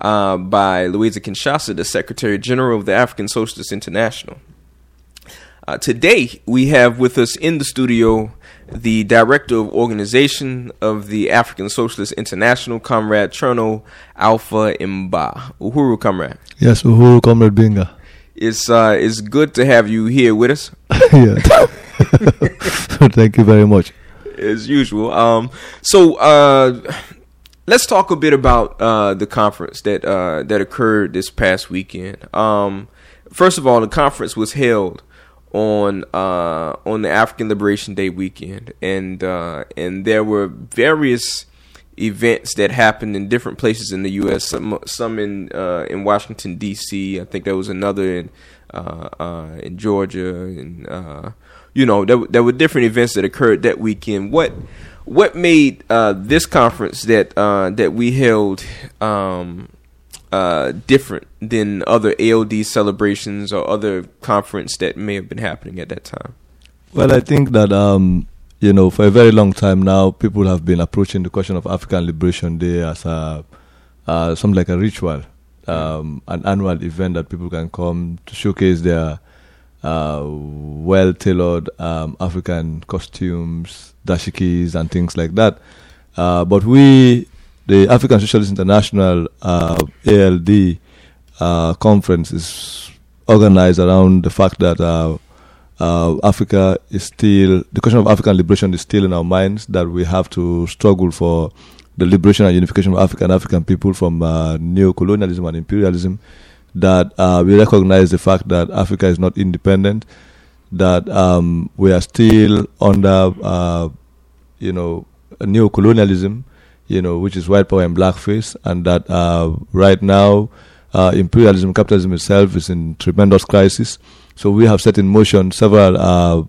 by Louisa Kinshasa, the Secretary General of the African Socialist International. Today, we have with us in the studio the Director of Organization of the African Socialist International, Comrade Cherno Alpha Mba. Uhuru, Comrade. Yes, Uhuru, Comrade Binga. It's good to have you here with us. Yeah. Thank you very much. As usual. Let's talk a bit about the conference that occurred this past weekend. First of all, the conference was held on the African Liberation Day weekend, and there were various events that happened in different places in the U.S. Some in Washington D.C. I think there was another in Georgia, and there were different events that occurred that weekend. What made this conference that we held different than other ALD celebrations or other conference that may have been happening at that time? Well, I think that for a very long time now, people have been approaching the question of African Liberation Day as something like a ritual, an annual event that people can come to showcase their well-tailored African costumes, dashikis, and things like that. But the African Socialist International ALD conference is organized around the fact that Africa is still, the question of African liberation is still in our minds, that we have to struggle for the liberation and unification of Africa and African people from neo-colonialism and imperialism, that we recognize the fact that Africa is not independent, that we are still under, neo-colonialism, which is white power and blackface, and that right now imperialism, capitalism itself is in tremendous crisis. So we have set in motion several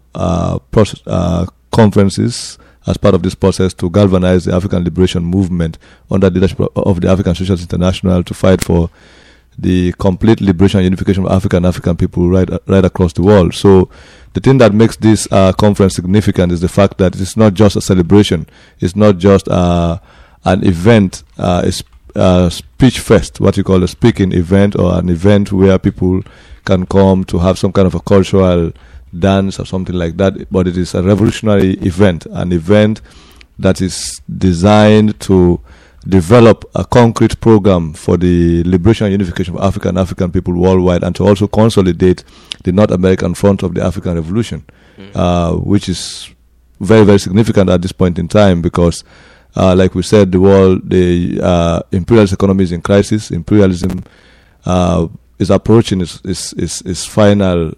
conferences as part of this process to galvanize the African liberation movement under the leadership of the African Socialist International to fight for the complete liberation and unification of Africa and African people right across the world. So the thing that makes this conference significant is the fact that it's not just a celebration. It's not just an event, a speech fest, what you call a speaking event, or an event where people can come to have some kind of a cultural dance or something like that. But it is a revolutionary event, an event that is designed to develop a concrete program for the liberation and unification of Africa and African people worldwide, and to also consolidate the North American front of the African Revolution, which is very, very significant at this point in time because, like we said, the imperialist economy is in crisis. Imperialism is approaching its final,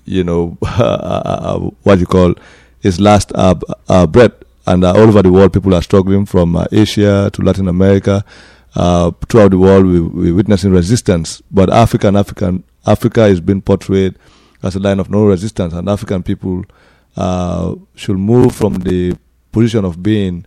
what you call its last breath. And all over the world, people are struggling from Asia to Latin America. Throughout the world, we're witnessing resistance. But Africa is being portrayed as a line of no resistance. And African people should move from the position of being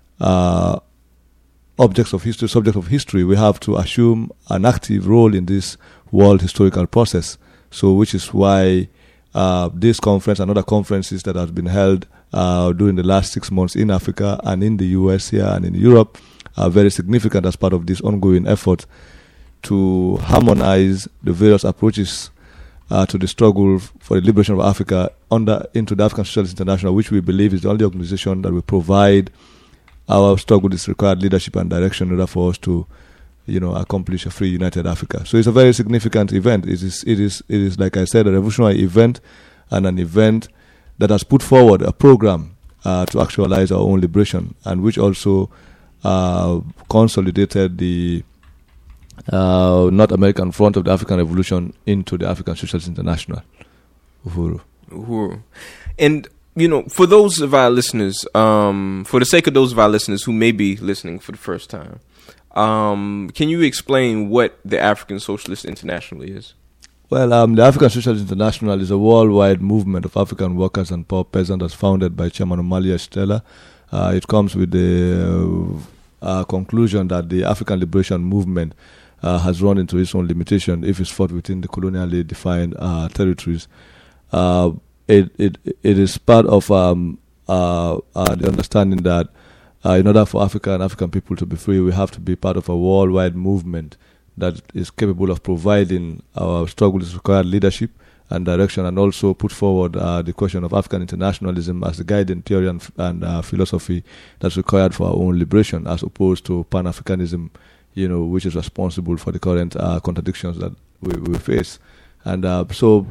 objects of history, subject of history. We have to assume an active role in this world historical process. So, which is why this conference and other conferences that have been held during the last 6 months in Africa and in the US here and in Europe are very significant as part of this ongoing effort to harmonize the various approaches to the struggle for the liberation of Africa into the African Socialist International, which we believe is the only organization that will provide our struggle with this required leadership and direction in order for us to accomplish a free, united Africa. So it's a very significant event. It is, like I said, a revolutionary event, and an event that has put forward a program to actualize our own liberation, and which also consolidated the North American front of the African Revolution into the African Socialist International. Uhuru. And, for those of our listeners, for the sake of those of our listeners who may be listening for the first time, can you explain what the African Socialist International is? Well, the African Socialist International is a worldwide movement of African workers and poor peasants that's founded by Chairman Omali Yeshitela. It comes with the conclusion that the African liberation movement has run into its own limitation if it's fought within the colonially defined territories. It is part of the understanding that in order for Africa and African people to be free, we have to be part of a worldwide movement that is capable of providing our struggles required leadership and direction, and also put forward the question of African internationalism as the guiding theory and philosophy that's required for our own liberation, as opposed to Pan-Africanism, which is responsible for the current contradictions that we face. And so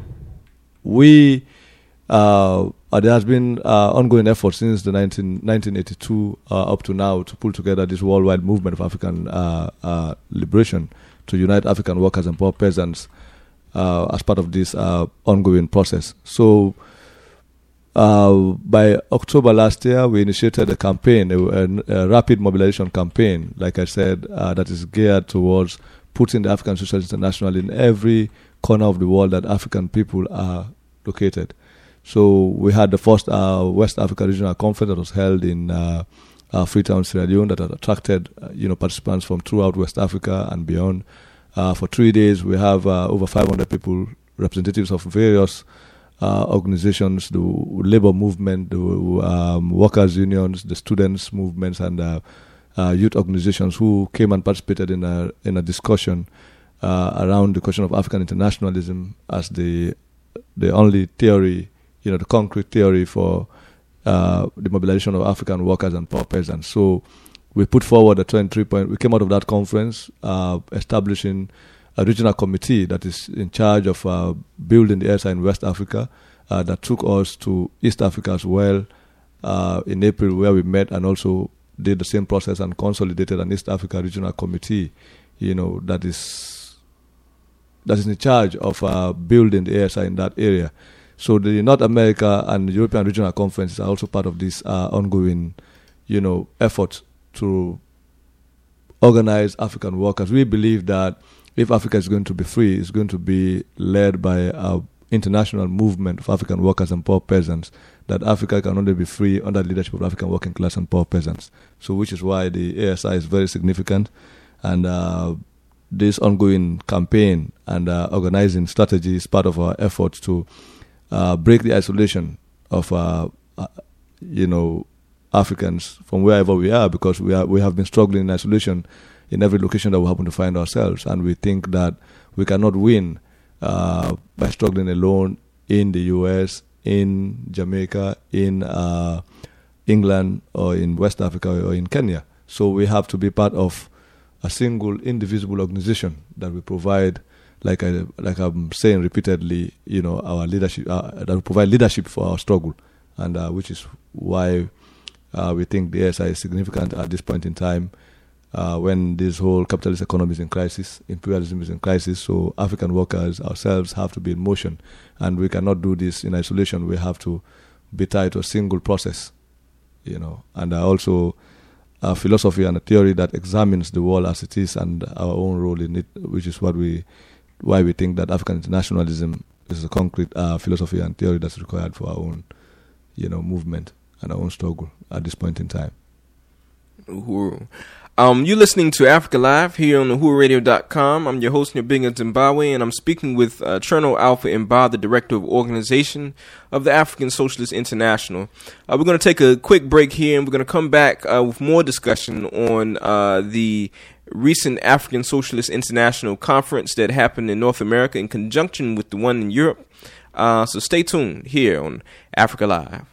there has been ongoing efforts since the 1982 up to now to pull together this worldwide movement of African liberation to unite African workers and poor peasants as part of this ongoing process. So by October last year, we initiated a campaign, a rapid mobilization campaign, like I said, that is geared towards putting the African Socialist International in every corner of the world that African people are located. So we had the first West Africa Regional Conference that was held in Freetown, Sierra Leone, that had attracted participants from throughout West Africa and beyond. For 3 days, we have over 500 people, representatives of various organizations, the labor movement, the workers' unions, the students' movements, and youth organizations who came and participated in a discussion around the question of African internationalism as the only theory, the concrete theory for the mobilization of African workers and poor peasants. So we put forward a 23-point. We came out of that conference establishing a regional committee that is in charge of building the ESA in West Africa that took us to East Africa as well in April, where we met and also did the same process and consolidated an East Africa regional committee, that is in charge of building the ESA in that area. So the North America and the European Regional Conference are also part of this ongoing, effort to organize African workers. We believe that if Africa is going to be free, it's going to be led by an international movement of African workers and poor peasants, that Africa can only be free under the leadership of African working class and poor peasants. So which is why the ASI is very significant. And this ongoing campaign and organizing strategy is part of our efforts to break the isolation of, Africans from wherever we are, because we have been struggling in isolation in every location that we happen to find ourselves. And we think that we cannot win by struggling alone in the US, in Jamaica, in England, or in West Africa, or in Kenya. So we have to be part of a single indivisible organization that will provide, like I'm saying repeatedly, our leadership, that will provide leadership for our struggle, and which is why we think the ASI is significant at this point in time, when this whole capitalist economy is in crisis, imperialism is in crisis. So African workers ourselves have to be in motion, and we cannot do this in isolation. We have to be tied to a single process, and also a philosophy and a theory that examines the world as it is and our own role in it, which is why we think that African internationalism is a concrete philosophy and theory that's required for our own, movement and our own struggle at this point in time. Uhuru. You're listening to Africa Live here on uhururadio.com. I'm your host, Nyabinga Zimbabwe, and I'm speaking with Cherno Alpha Mba, the Director of Organization of the African Socialist International. We're going to take a quick break here, and we're going to come back with more discussion on the recent African Socialist International conference that happened in North America in conjunction with the one in Europe. So stay tuned here on Africa Live.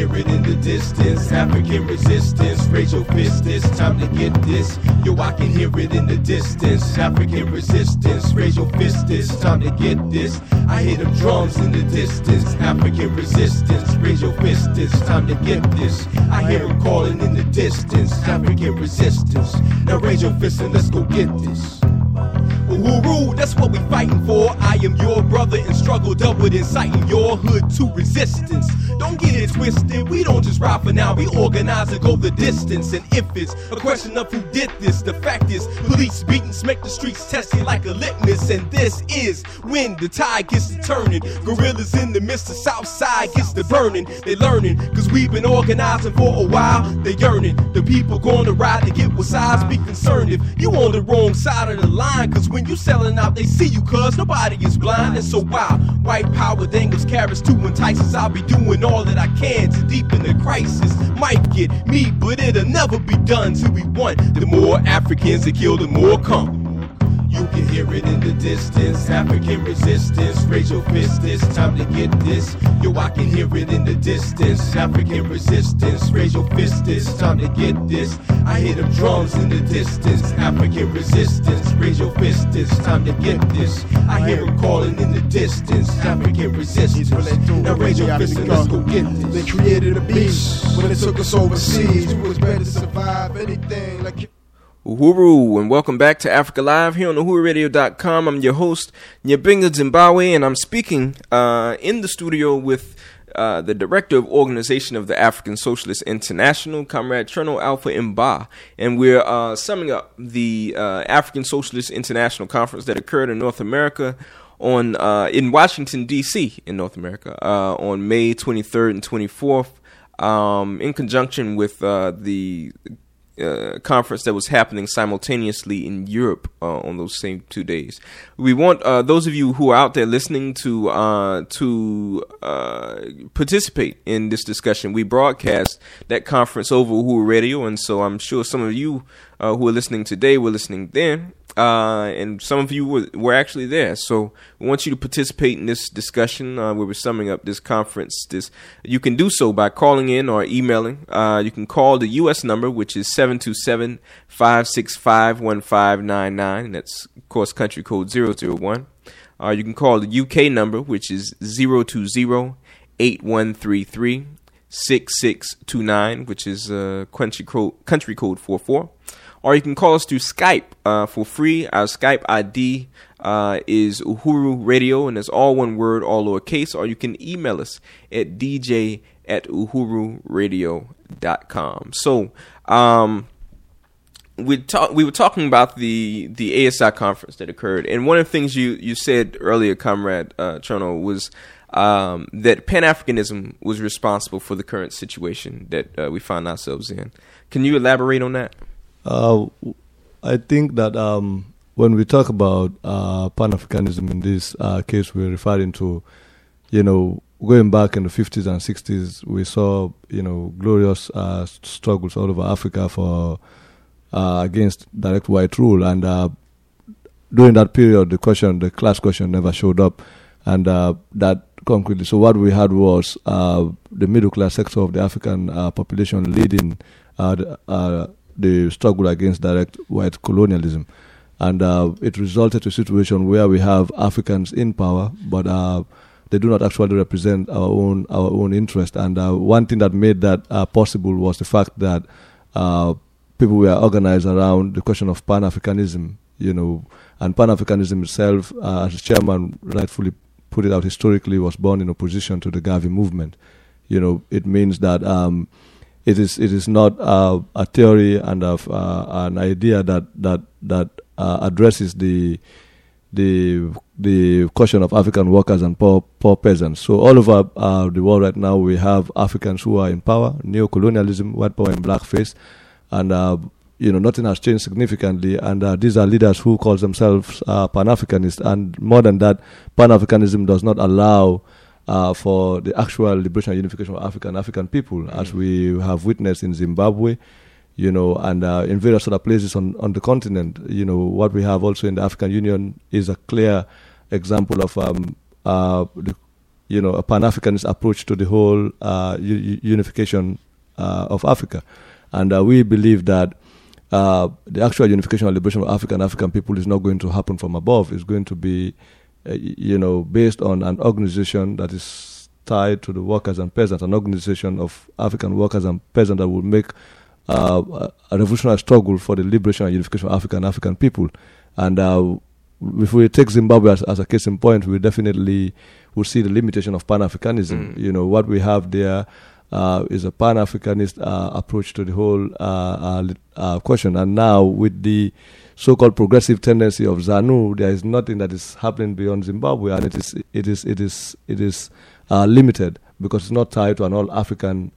hear it in the distance. African resistance, raise your fist, it's time to get this. Yo, I can hear it in the distance. African resistance, raise your fist, it's time to get this. I hear them drums in the distance. African resistance, raise your fist, it's time to get this. I hear them calling in the distance. African resistance, now raise your fist and let's go get this. Uhuru, that's what we fighting for. I am your brother in struggle, doubled inciting your hood to resistance. Don't get it twisted, we don't just ride for now, we organize and go the distance. And if it's a question of who did this, the fact is police beatings make the streets testy like a litmus. And this is when the tide gets to turning. Guerrillas in the midst of South Side gets to burning. They learning, cause we've been organizing for a while. They yearning, the people gonna ride to get what sides. Be concerned if you on the wrong side of the line, cause when you selling out, they see you, cuz nobody is blind. And so while white power dangles carrots to entice us, I'll be doing all that I can to deepen the crisis. Might get me, but it'll never be done till we want. The more Africans that kill, the more come. You can hear it in the distance. African resistance, raise your fist, it's time to get this. Yo, I can hear it in the distance. African resistance, raise your fist, it's time to get this. I hear them drums in the distance. African resistance, raise your fist, it's time to get this. I hear them calling in the distance. African resistance, now raise your fist and let's go get this. They created a beast when it took us overseas. It was better to survive anything like Uhuru, and welcome back to Africa Live here on uhururadio.com. I'm your host, Nyabinga Zimbabwe, and I'm speaking in the studio with the Director of Organization of the African Socialist International, Comrade Cherno Alpha Mba, and we're summing up the African Socialist International Conference that occurred in North America in Washington, D.C. in North America on May 23rd and 24th in conjunction with the conference that was happening simultaneously in Europe on those same 2 days. We want those of you who are out there listening to participate in this discussion. We broadcast that conference over Uhuru Radio, and so I'm sure some of you who are listening today were listening then. And some of you were actually there. So we want you to participate in this discussion where we're summing up this conference. You can do so by calling in or emailing. You can call the U.S. number, which is 727-565-1599. That's, of course, country code 001. You can call the U.K. number, which is 020-8133-6629, which is country code 44. Or you can call us through Skype for free. Our Skype ID is Uhuru Radio, and it's all one word, all lowercase. Or you can email us at dj@uhururadio.com. So we were talking about the ASI conference that occurred, and one of the things you said earlier, Comrade Cherno, was that Pan-Africanism was responsible for the current situation that we find ourselves in. Can you elaborate on that? I think that when we talk about Pan-Africanism in this case, we're referring to, going back in the 50s and 60s, we saw, glorious struggles all over Africa for against direct white rule. And during that period, the class question never showed up. And that concretely, so what we had was the middle class sector of the African population leading the struggle against direct white colonialism. And it resulted to a situation where we have Africans in power, but they do not actually represent our own interest. And one thing that made that possible was the fact that people were organized around the question of Pan-Africanism, and Pan-Africanism itself, as the chairman rightfully put it out historically, was born in opposition to the Garvey movement. It means that it is not a theory and an idea that addresses the question of African workers and poor peasants. So all over the world right now, we have Africans who are in power, neo-colonialism, white power and blackface, and nothing has changed significantly. And these are leaders who call themselves Pan-Africanists. And more than that, Pan-Africanism does not allow for the actual liberation and unification of African people, as we have witnessed in Zimbabwe, and in various other places on the continent. What we have also in the African Union is a clear example of a Pan-Africanist approach to the whole unification of Africa. And we believe that the actual unification and liberation of African people is not going to happen from above. It's going to be, based on an organization that is tied to the workers and peasants, an organization of African workers and peasants that will make a revolutionary struggle for the liberation and unification of African people. And if we take Zimbabwe as a case in point, we definitely will see the limitation of Pan-Africanism. What we have there is a Pan-Africanist approach to the whole question. And now with the so-called progressive tendency of ZANU, there is nothing that is happening beyond Zimbabwe, and it is limited because it's not tied to an all-African,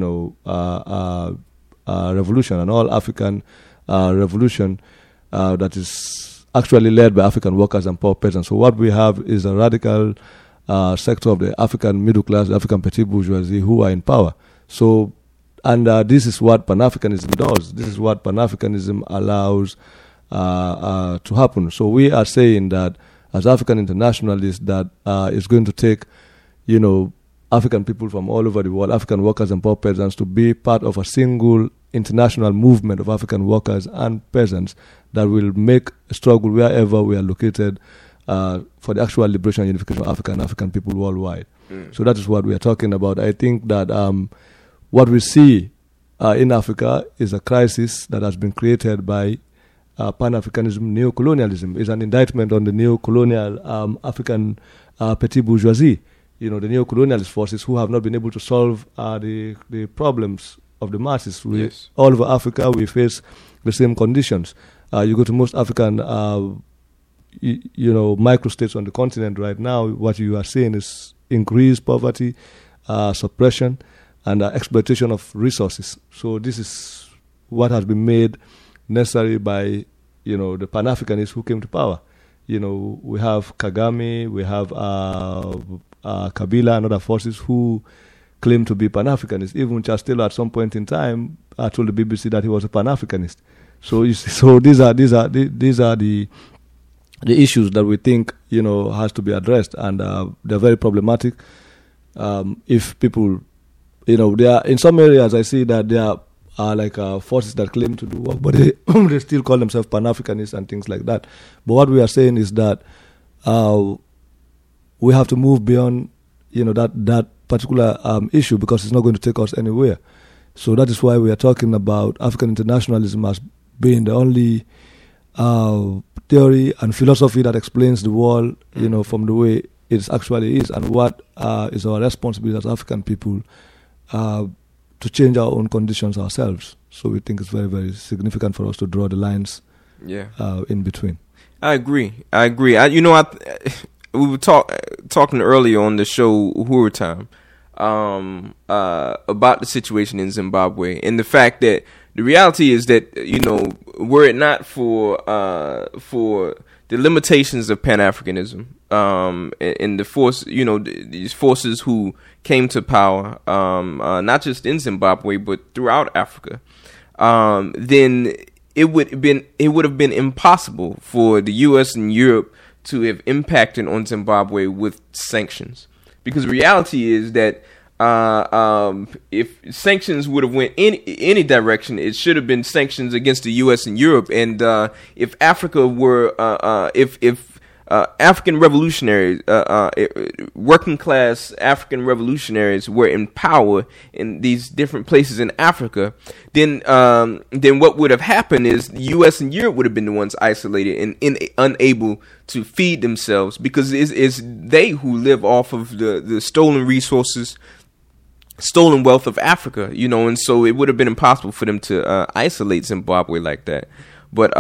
revolution, an all-African revolution that is actually led by African workers and poor peasants. So what we have is a radical sector of the African middle class, the African petit bourgeoisie, who are in power. So, and this is what Pan-Africanism does. This is what Pan-Africanism allows to happen. So we are saying that as African internationalists, that it's going to take, African people from all over the world, African workers and poor peasants, to be part of a single international movement of African workers and peasants that will make a struggle wherever we are located for the actual liberation and unification of African people worldwide. So that is what we are talking about. I think that what we see in Africa is a crisis that has been created by Pan-Africanism, neocolonialism. Is an indictment on the neo-colonial African petit bourgeoisie. The neo-colonialist forces who have not been able to solve the problems of the masses. Yes. All over Africa, we face the same conditions. You go to most African, microstates on the continent right now, what you are seeing is increased poverty, suppression, and exploitation of resources. So this is what has been made necessary by, the Pan-Africanists who came to power. We have Kagame, we have Kabila and other forces who claim to be Pan-Africanists. Even Charles Taylor at some point in time told the BBC that he was a Pan-Africanist. So these are the issues that we think has to be addressed, and they're very problematic. If people, they are in some areas, I see that there are like forces that claim to do work, but they still call themselves Pan-Africanists and things like that. But what we are saying is that we have to move beyond that particular issue, because it's not going to take us anywhere. So that is why we are talking about African internationalism as being the only theory and philosophy that explains the world, from the way it actually is, and what is our responsibility as African people to change our own conditions ourselves. So we think it's very, very significant for us to draw the lines in between. I agree. We were talking earlier on the show Uhuru Time about the situation in Zimbabwe, and the fact that the reality is that were it not for the limitations of Pan-Africanism and the force, these forces who came to power, not just in Zimbabwe but throughout Africa, then it would have been impossible for the U.S. and Europe to have impacted on Zimbabwe with sanctions, because the reality is that if sanctions would have went in any direction, it should have been sanctions against the U.S. and Europe. And if Africa were, if African revolutionaries, working class African revolutionaries were in power in these different places in Africa, then what would have happened is the U.S. and Europe would have been the ones isolated and unable to feed themselves, because it's they who live off of the stolen resources, stolen wealth of Africa, and so it would have been impossible for them to isolate Zimbabwe like that. But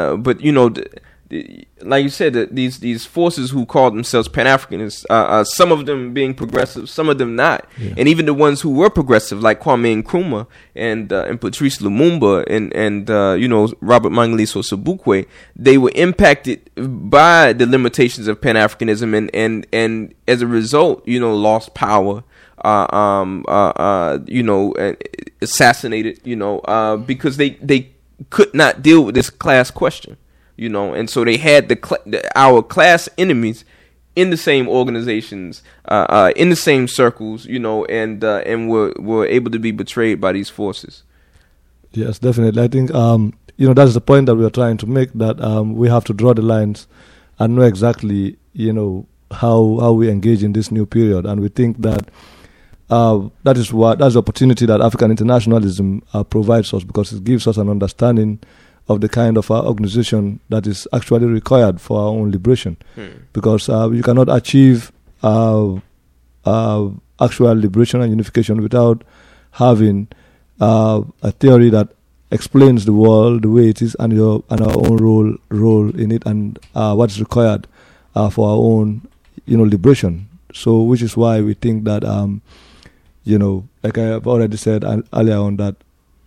like you said, these forces who call themselves Pan-Africanists, some of them being progressive, some of them not, and even the ones who were progressive, like Kwame Nkrumah and Patrice Lumumba and Robert Mangaliso Sobukwe, they were impacted by the limitations of Pan-Africanism, and as a result, lost power. Assassinated, because they could not deal with this class question, and so they had our class enemies in the same organizations, in the same circles, and were able to be betrayed by these forces. Yes, definitely. I think that's the point that we are trying to make, that we have to draw the lines and know exactly how we engage in this new period, and we think that that's the opportunity that African internationalism provides us, because it gives us an understanding of the kind of organization that is actually required for our own liberation. Because you cannot achieve actual liberation and unification without having a theory that explains the world the way it is, and our own role in it, and what's required for our own liberation. So, which is why we think that like I have already said earlier on, that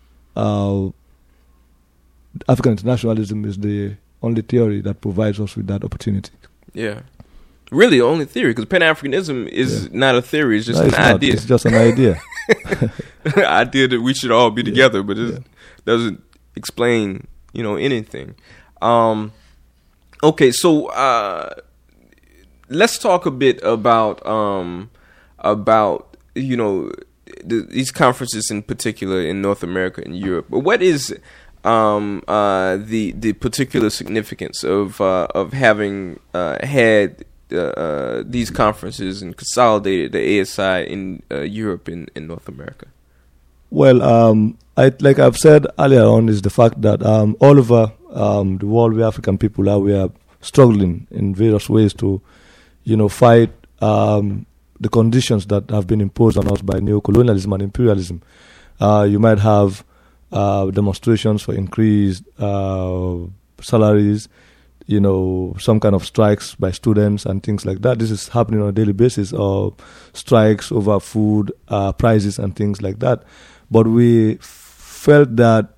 African internationalism is the only theory that provides us with that opportunity. Yeah. Really, the only theory, because Pan-Africanism is not a theory, it's just an idea. It's just an idea. Idea that we should all be together, but it doesn't explain, anything. Okay, so let's talk a bit about these conferences in particular in North America and Europe. But what is the particular significance of having had these conferences and consolidated the ASI in Europe and in North America? Well, like I've said earlier on, is the fact that all over the world where African people are, we are struggling in various ways to, fight the conditions that have been imposed on us by neocolonialism and imperialism. You might have demonstrations for increased salaries, some kind of strikes by students and things like that. This is happening on a daily basis, or strikes over food prices and things like that. But we felt that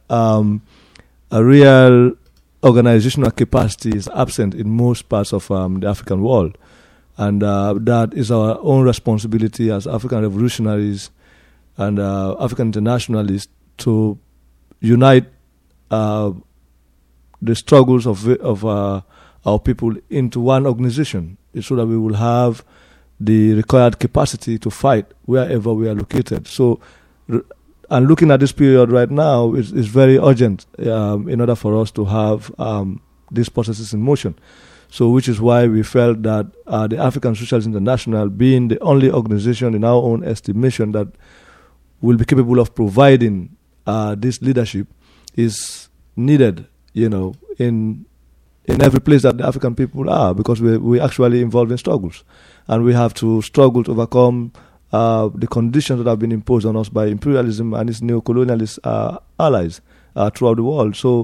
a real organizational capacity is absent in most parts of the African world. And that is our own responsibility as African revolutionaries and African internationalists to unite the struggles of our people into one organization, so that we will have the required capacity to fight wherever we are located. So, and looking at this period right now is very urgent in order for us to have these processes in motion. So, which is why we felt that the African Socialist International, being the only organization in our own estimation that will be capable of providing this leadership, is needed, in every place that the African people are, because we actually involved in struggles, and we have to struggle to overcome the conditions that have been imposed on us by imperialism and its neo-colonialist allies throughout the world. So,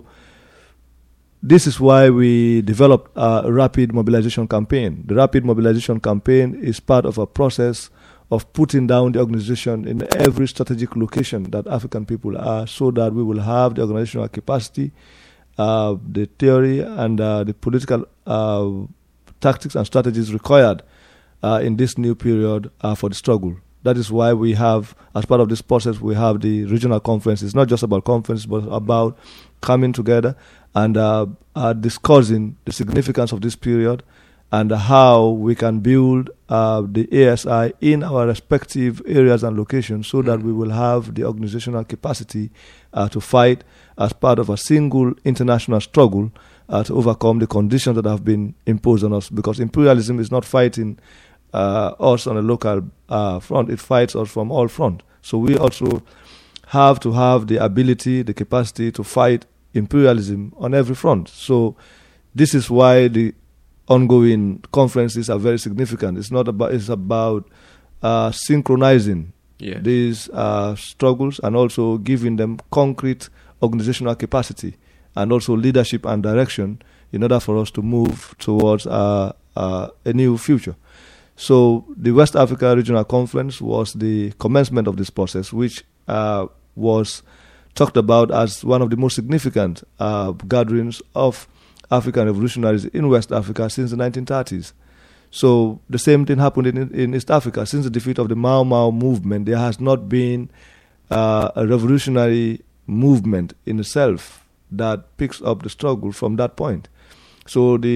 this is why we developed a rapid mobilization campaign. The rapid mobilization campaign is part of a process of putting down the organization in every strategic location that African people are, so that we will have the organizational capacity, the theory, and the political tactics and strategies required in this new period for the struggle. That is why we have, as part of this process, we have the regional conferences. It's not just about conferences, but about coming together and discussing the significance of this period and how we can build the ASI in our respective areas and locations, so that we will have the organizational capacity to fight as part of a single international struggle to overcome the conditions that have been imposed on us. Because imperialism is not fighting us on a local front, it fights us from all fronts. So we also have to have the ability, the capacity to fight imperialism on every front. So this is why the ongoing conferences are very significant. It's about synchronizing these struggles and also giving them concrete organizational capacity and also leadership and direction in order for us to move towards a new future. So the West Africa Regional Conference was the commencement of this process, which was talked about as one of the most significant gatherings of African revolutionaries in West Africa since the 1930s. So the same thing happened in East Africa. Since the defeat of the Mau Mau movement, there has not been a revolutionary movement in itself that picks up the struggle from that point. So the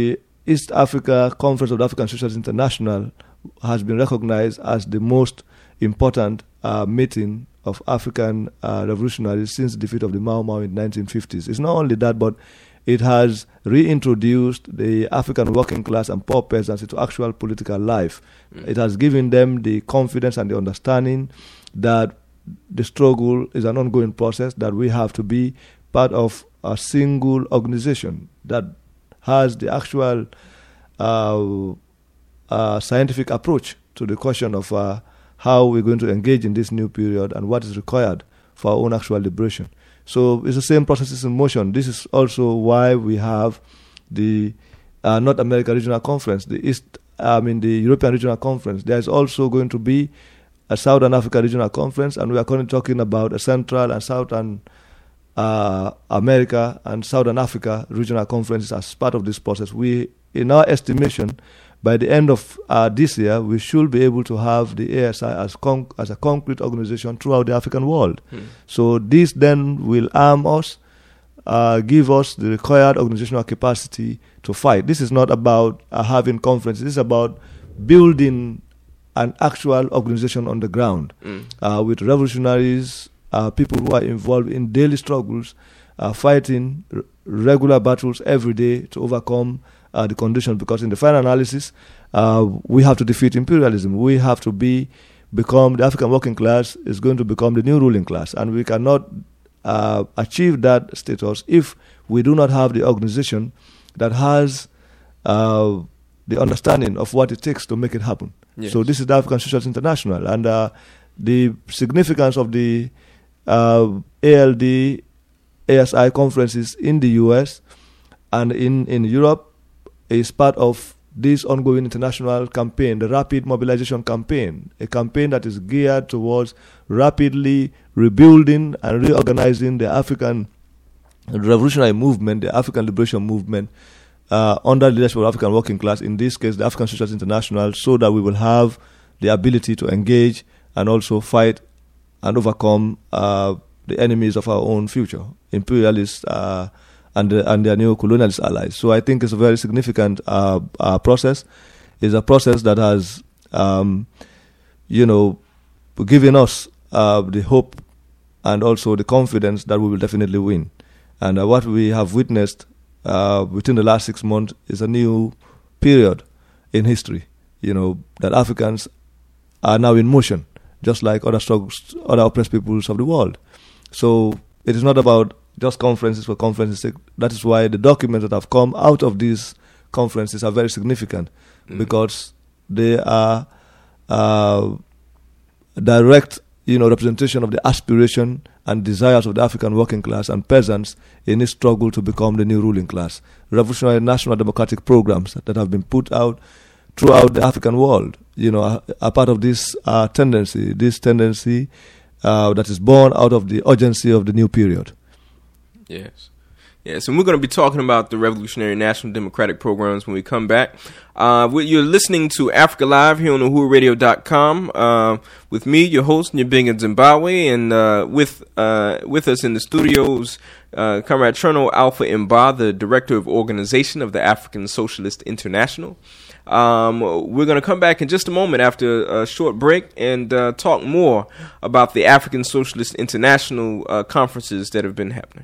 East Africa Conference of the African Socialists International has been recognized as the most important meeting of African revolutionaries since the defeat of the Mau Mau in the 1950s. It's not only that, but it has reintroduced the African working class and poor peasants into actual political life. It has given them the confidence and the understanding that the struggle is an ongoing process, that we have to be part of a single organization that has the actual scientific approach to the question of how we're going to engage in this new period and what is required for our own actual liberation. So it's the same processes in motion. This is also why we have the North America Regional Conference, the European Regional Conference. There is also going to be a Southern Africa Regional Conference, and we are currently talking about a Central and Southern America and Southern Africa Regional Conferences as part of this process. We, in our estimation, by the end of this year, we should be able to have the ASI as a concrete organization throughout the African world. So this then will arm us, give us the required organizational capacity to fight. This is not about having conferences. This is about building an actual organization on the ground with revolutionaries, people who are involved in daily struggles, fighting regular battles every day to overcome the conditions, because in the final analysis, we have to defeat imperialism. We have to become the African working class is going to become the new ruling class, and we cannot achieve that status if we do not have the organization that has the understanding of what it takes to make it happen. Yes. So this is the African Socialists International, and the significance of the ALD, ASI conferences in the US and in Europe is part of this ongoing international campaign, the Rapid Mobilization Campaign, a campaign that is geared towards rapidly rebuilding and reorganizing the African revolutionary movement, the African liberation movement, under the leadership of the African working class, in this case the African Socialists International, so that we will have the ability to engage and also fight and overcome the enemies of our own future, imperialists and their neo-colonialist allies. So I think it's a very significant process. It's a process that has, given us the hope and also the confidence that we will definitely win. And what we have witnessed within the last 6 months is a new period in history, that Africans are now in motion, just like other struggles, other oppressed peoples of the world. So it is not about just conferences for conferences' sake. That is why the documents that have come out of these conferences are very significant, because they are direct, representation of the aspiration and desires of the African working class and peasants in its struggle to become the new ruling class. Revolutionary national democratic programs that have been put out throughout the African world, are part of this tendency that is born out of the urgency of the new period. Yes. Yes, and we're going to be talking about the Revolutionary National Democratic Programs when we come back. You're listening to Africa Live here on uhururadio.com with me, your host, Nyabinga Zimbabwe, and with us in the studios, Comrade Cherno Alpha Mba, the Director of Organization of the African Socialist International. We're going to come back in just a moment after a short break and talk more about the African Socialist International conferences that have been happening.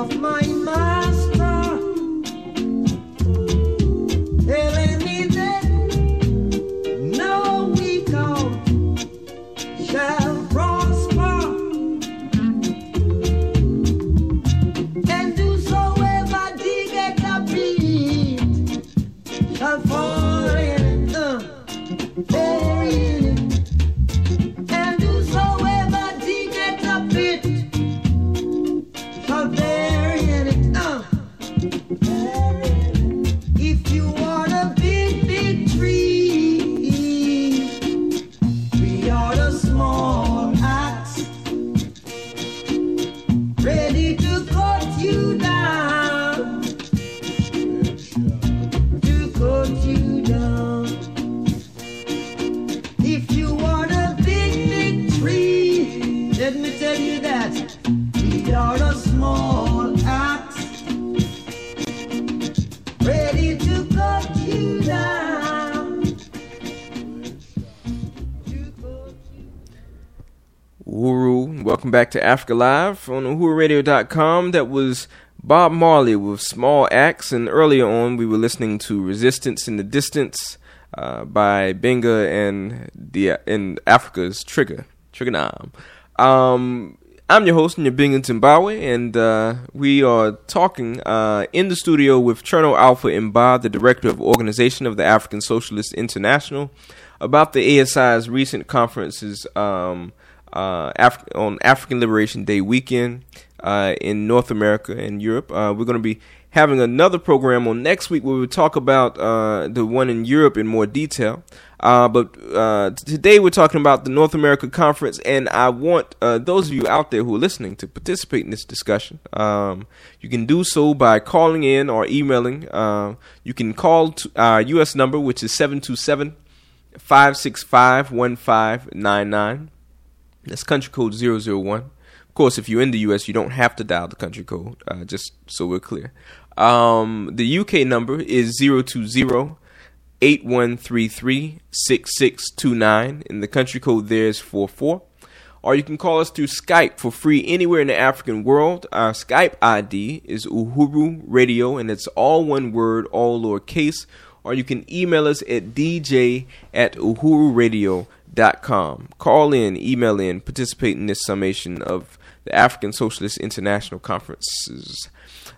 of my master, telling me that no weak out shall prosper, and whosoever diggeth a pit shall fall in it, bury in it. And whosoever diggeth a pit shall bury in it. If you are a big, big tree, we are the small axe, ready to cut you down, to cut you down. If you are the big, big tree, let me tell you that we are the small axe, ready to cut you down. Uhuru, welcome back to Africa Live on UhuruRadio.com. That was Bob Marley with Small Axe, and earlier on we were listening to Resistance in the Distance by Benga and Africa's Trigger Nam. I'm your host, Nyabinga Zimbabwe, and we are talking in the studio with Cherno Alpha Mba, the Director of Organization of the African Socialist International, about the ASI's recent conferences on African Liberation Day weekend in North America and Europe. We're going to be having another program on next week where we'll talk about the one in Europe in more detail. But today we're talking about the North America Conference, and I want those of you out there who are listening to participate in this discussion. You can do so by calling in or emailing. You can call our U.S. number, which is 727-565-1599. That's country code 001. Of course, if you're in the U.S., you don't have to dial the country code, just so we're clear. The UK number is 020-8133-6629, and the country code there is 44. Or you can call us through Skype for free anywhere in the African world. Our Skype ID is Uhuru Radio, and it's all one word, all lowercase. Or you can email us at dj@uhururadio.com. Call in, email in, participate in this summation of the African Socialist International Conferences.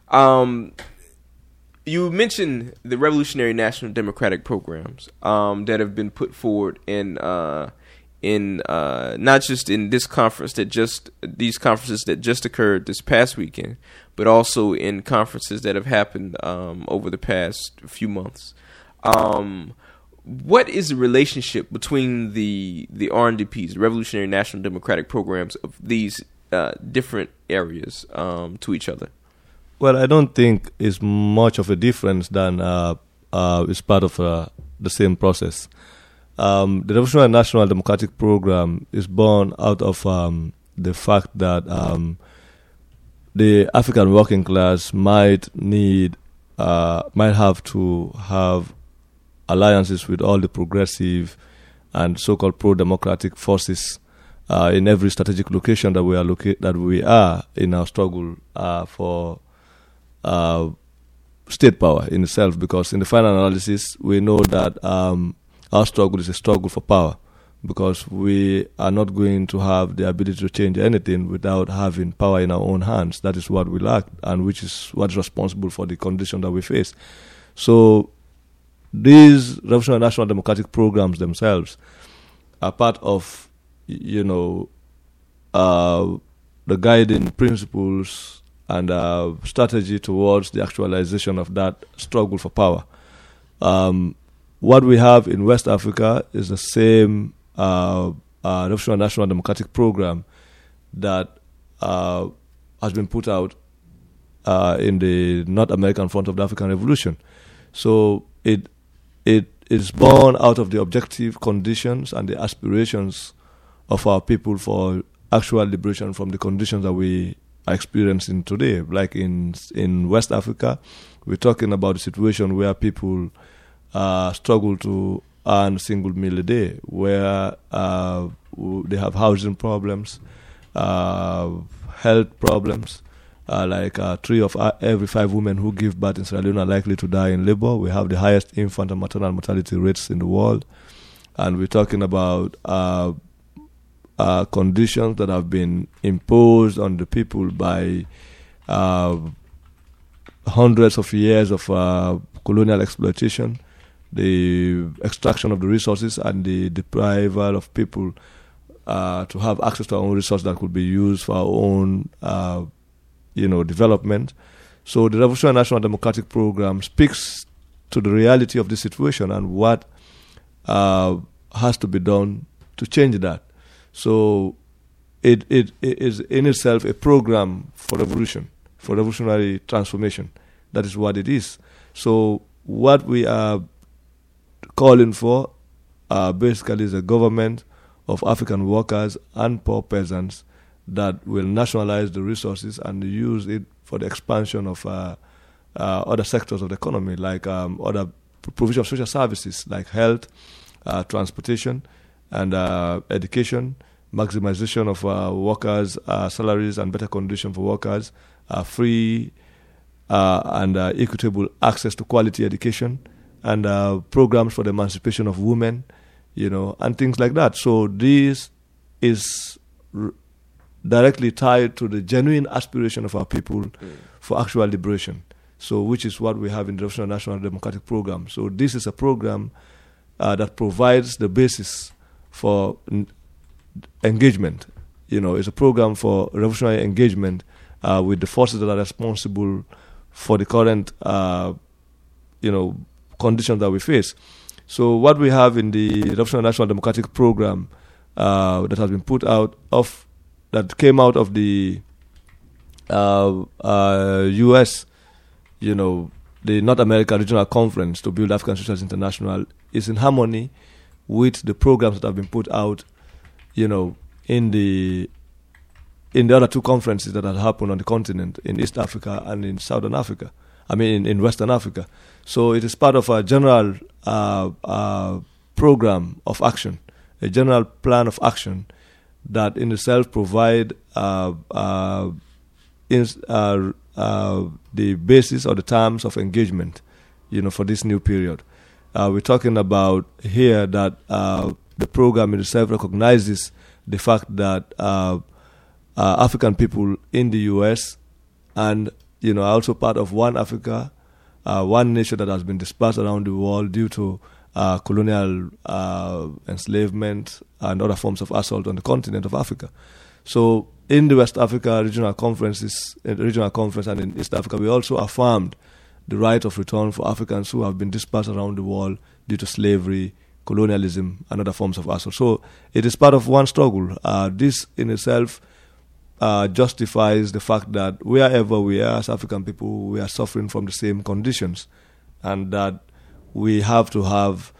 You mentioned the Revolutionary National Democratic programs that have been put forward in not just in this conference these conferences that just occurred this past weekend, but also in conferences that have happened over the past few months. What is the relationship between the RNDPs, the Revolutionary National Democratic programs of these different areas to each other? Well, I don't think it's much of a difference than it's part of the same process. The Revolutionary National Democratic Program is born out of the fact that the African working class might have to have alliances with all the progressive and so-called pro-democratic forces in every strategic location that we are in our struggle for state power in itself. Because in the final analysis, we know that our struggle is a struggle for power, because we are not going to have the ability to change anything without having power in our own hands. That is what we lack, and which is what is responsible for the condition that we face. So these Revolutionary National Democratic programs themselves are part of, the guiding principles and strategy towards the actualization of that struggle for power. What we have in West Africa is the same Revolutionary National Democratic program that has been put out in the North American Front of the African Revolution. So it is born out of the objective conditions and the aspirations of our people for actual liberation from the conditions that we are experiencing today. Like in West Africa, we're talking about a situation where people struggle to earn a single meal a day, where they have housing problems, health problems, 3 of every 5 women who give birth in Sierra Leone are likely to die in labor. We have the highest infant and maternal mortality rates in the world. And we're talking about conditions that have been imposed on the people by hundreds of years of colonial exploitation, the extraction of the resources, and the deprival of people to have access to our own resources that could be used for our own development. So the Revolutionary National Democratic Program speaks to the reality of this situation and what has to be done to change that. So it is in itself a program for revolution, for revolutionary transformation. That is what it is. So what we are calling for basically is a government of African workers and poor peasants that will nationalize the resources and use it for the expansion of other sectors of the economy, like other provision of social services like health, transportation, and education, maximization of workers' salaries and better conditions for workers, free and equitable access to quality education, and programs for the emancipation of women, and things like that. So this is directly tied to the genuine aspiration of our people for actual liberation. So, which is what we have in the Revolutionary National Democratic Program. So, this is a program that provides the basis for engagement. It's a program for revolutionary engagement with the forces that are responsible for the current, conditions that we face. So, what we have in the Revolutionary National Democratic Program that has been put out that came out of the U.S., the North America Regional Conference to build African Socialist International, is in harmony with the programs that have been put out, in the other 2 conferences that have happened on the continent, in East Africa and in Southern Africa. In Western Africa. So it is part of a general program of action, a general plan of action that in itself provide the basis or the terms of engagement, for this new period. We're talking about here that the program in itself recognizes the fact that African people in the U.S. and are also part of one Africa, one nation that has been dispersed around the world due to colonial enslavement and other forms of assault on the continent of Africa. So in the West Africa Regional Conference and in East Africa, we also affirmed the right of return for Africans who have been dispersed around the world due to slavery, colonialism, and other forms of assault. So it is part of one struggle. This in itself justifies the fact that wherever we are as African people, we are suffering from the same conditions, and that we have to have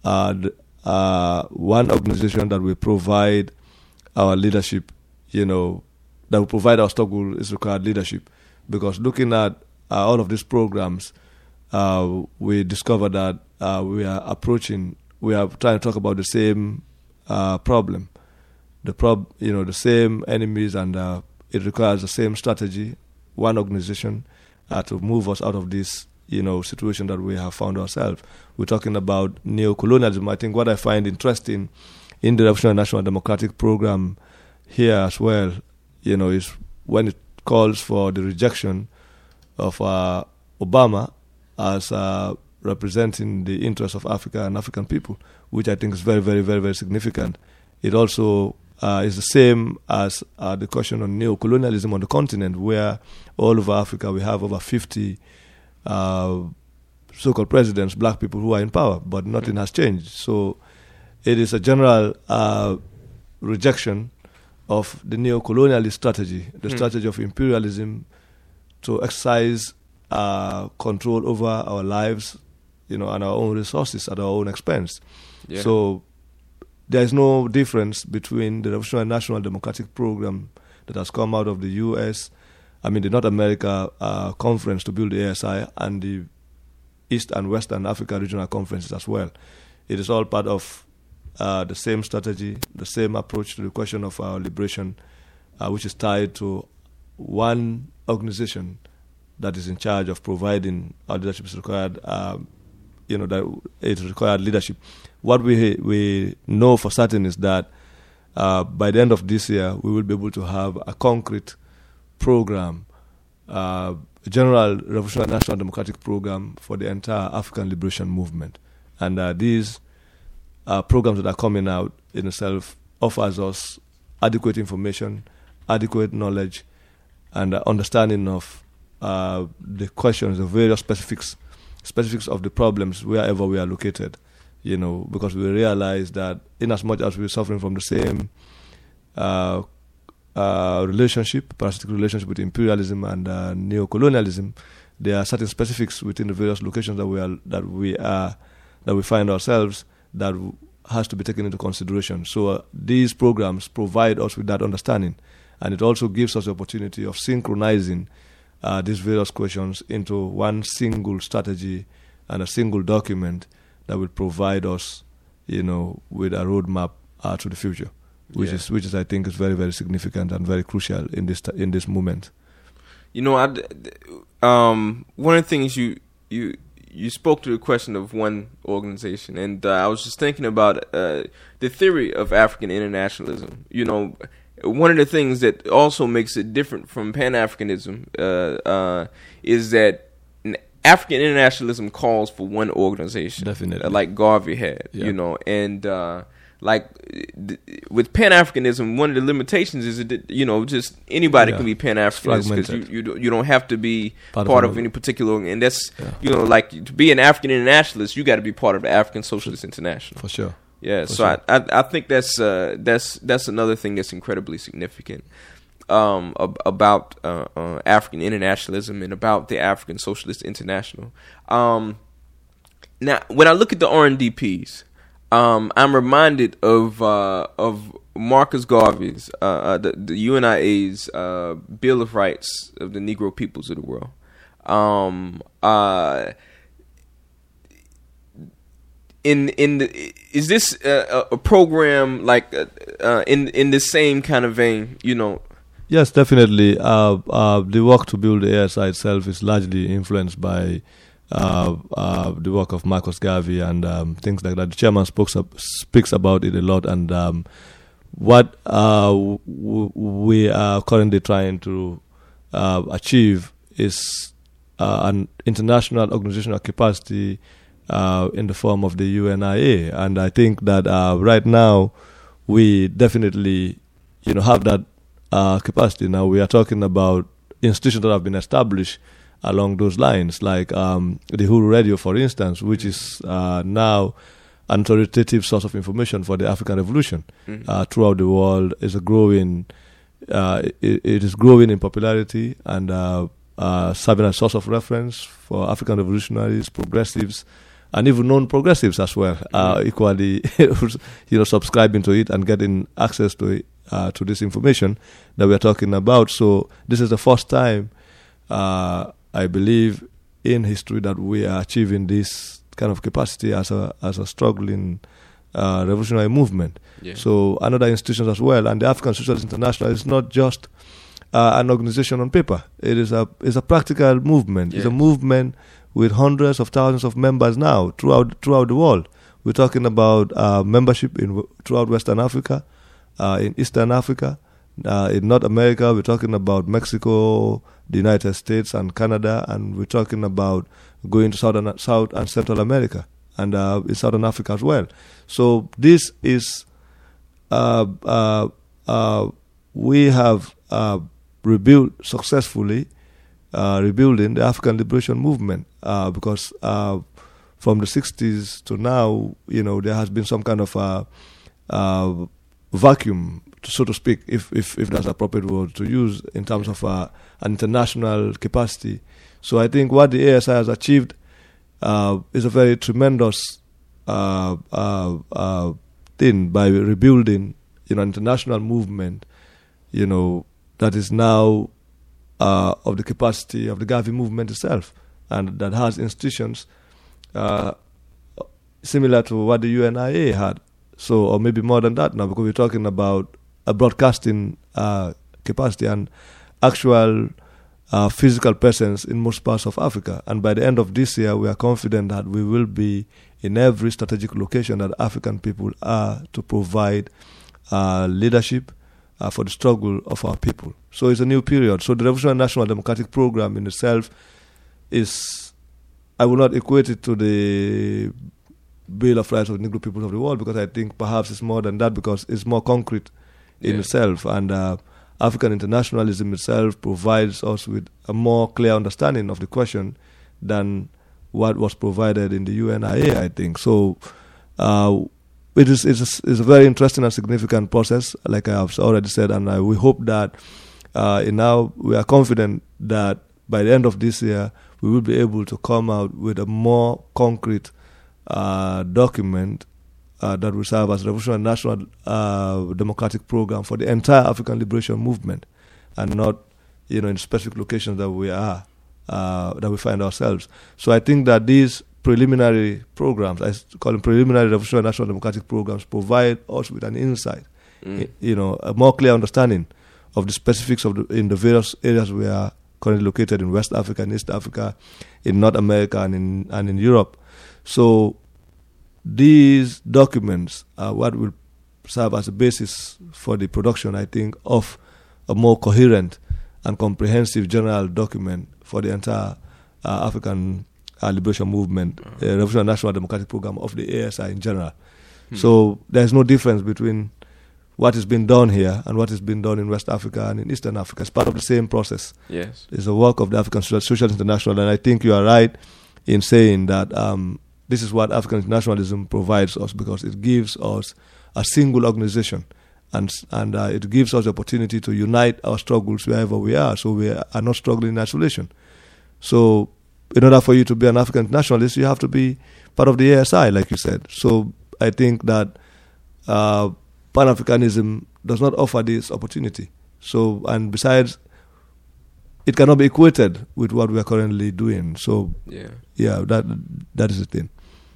one organization that will provide our leadership, that will provide our struggle is required leadership. Because looking at all of these programs, we discover that we are trying to talk about the same problem. The same enemies, and it requires the same strategy, one organization to move us out of this, situation that we have found ourselves. We're talking about neo-colonialism. I think what I find interesting in the Revolutionary National Democratic Program here as well, is when it calls for the rejection of Obama as representing the interests of Africa and African people, which I think is very, very, very, very significant. It also is the same as the question on neo-colonialism on the continent, where all over Africa we have over 50 so-called presidents, black people who are in power, but nothing has changed. So it is a general rejection of the neo-colonialist strategy, the strategy of imperialism to exercise control over our lives, and our own resources at our own expense. Yeah. So there is no difference between the Revolutionary National Democratic Program that has come out of the U.S., the North America Conference to build the ASI, and the East and Western Africa Regional Conferences as well. It is all part of the same strategy, the same approach to the question of our liberation, which is tied to one organization that is in charge of providing our leadership is required, that it's required leadership. What we know for certain is that by the end of this year, we will be able to have a concrete program, a general revolutionary national democratic program for the entire African liberation movement. And these programs that are coming out in itself offers us adequate information, adequate knowledge, and understanding of the questions, the various specifics of the problems wherever we are located. Because we realize that in as much as we're suffering from the same parasitic relationship with imperialism and neocolonialism, there are certain specifics within the various locations that we find ourselves that has to be taken into consideration. So these programs provide us with that understanding, and it also gives us the opportunity of synchronizing these various questions into one single strategy and a single document that will provide us, with a roadmap to the future, which is I think is very, very significant and very crucial in this moment. One of the things you spoke to the question of one organization, and I was just thinking about the theory of African internationalism. One of the things that also makes it different from Pan-Africanism is that African internationalism calls for one organization, definitely, like Garvey had, and with Pan-Africanism, one of the limitations is that just anybody can be Pan-Africanist because you don't have to be part of any particular, and that's to be an African internationalist, you got to be part of the African Socialist International for sure. Yeah, so I think that's another thing that's incredibly significant about African internationalism and about the African Socialist International. Now, when I look at the RNDPs, I'm reminded of Marcus Garvey's, the UNIA's Bill of Rights of the Negro Peoples of the World. Is this a program like in the same kind of vein? Yes, definitely. The work to build the ASI itself is largely influenced by the work of Marcus Garvey and things like that. The chairman speaks about it a lot, and what we are currently trying to achieve is an international organizational capacity in the form of the UNIA, and I think that right now we definitely have that capacity. Now we are talking about institutions that have been established along those lines, like the Huru Radio, for instance, which is now an authoritative source of information for the African Revolution throughout the world. It is growing in popularity and serving as a source of reference for African revolutionaries, progressives, and even non-progressives as well, equally subscribing to it and getting access to this information that we're talking about. So this is the first time, I believe, in history that we are achieving this kind of capacity as a struggling revolutionary movement. Yeah. So another institutions as well, and the African Socialist International is not just an organization on paper. It is a practical movement. Yeah. It's a movement with hundreds of thousands of members now throughout the world. We're talking about membership throughout Western Africa, in Eastern Africa, in North America. We're talking about Mexico, the United States, and Canada, and we're talking about going to South and Central America, and in Southern Africa as well. So this is we have rebuilt successfully, rebuilding the African liberation movement, because from the 60s to now, there has been some kind of vacuum, so to speak, if that's the appropriate word to use, in terms of an international capacity. So I think what the ASI has achieved is a very tremendous thing by rebuilding, an international movement, that is now of the capacity of the Garvey movement itself, and that has institutions similar to what the UNIA had. So, or maybe more than that now, because we're talking about a broadcasting capacity and actual physical presence in most parts of Africa. And by the end of this year, we are confident that we will be in every strategic location that African people are to provide leadership for the struggle of our people. So it's a new period. So the Revolutionary National Democratic Program in itself is, I will not equate it to the Bill of Rights of the Negro Peoples of the World, because I think perhaps it's more than that, because it's more concrete in itself. And African internationalism itself provides us with a more clear understanding of the question than what was provided in the UNIA, I think. So it's a very interesting and significant process, like I have already said, and we hope that now we are confident that by the end of this year, we will be able to come out with a more concrete document that will serve as a Revolutionary National Democratic Program for the entire African liberation movement, and not, in specific locations that we are, that we find ourselves. So I think that these preliminary programs, I call them preliminary Revolutionary National Democratic Programs, provide us with an insight, a more clear understanding of the specifics in the various areas we are currently located in West Africa, in East Africa, in North America, and in Europe. So these documents are what will serve as a basis for the production, I think, of a more coherent and comprehensive general document for the entire African liberation movement, Revolutionary National Democratic Program of the ASI in general. So there's no difference between what has been done here and what has been done in West Africa and in Eastern Africa. It's part of the same process. Yes. It's a work of the African Socialist International, and I think you are right in saying that this is what African internationalism provides us, because it gives us a single organization, and it gives us the opportunity to unite our struggles wherever we are, so we are not struggling in isolation. So in order for you to be an African internationalist, you have to be part of the ASI, like you said. So I think that Pan-Africanism does not offer this opportunity. So, and besides, it cannot be equated with what we are currently doing. So, that is the thing.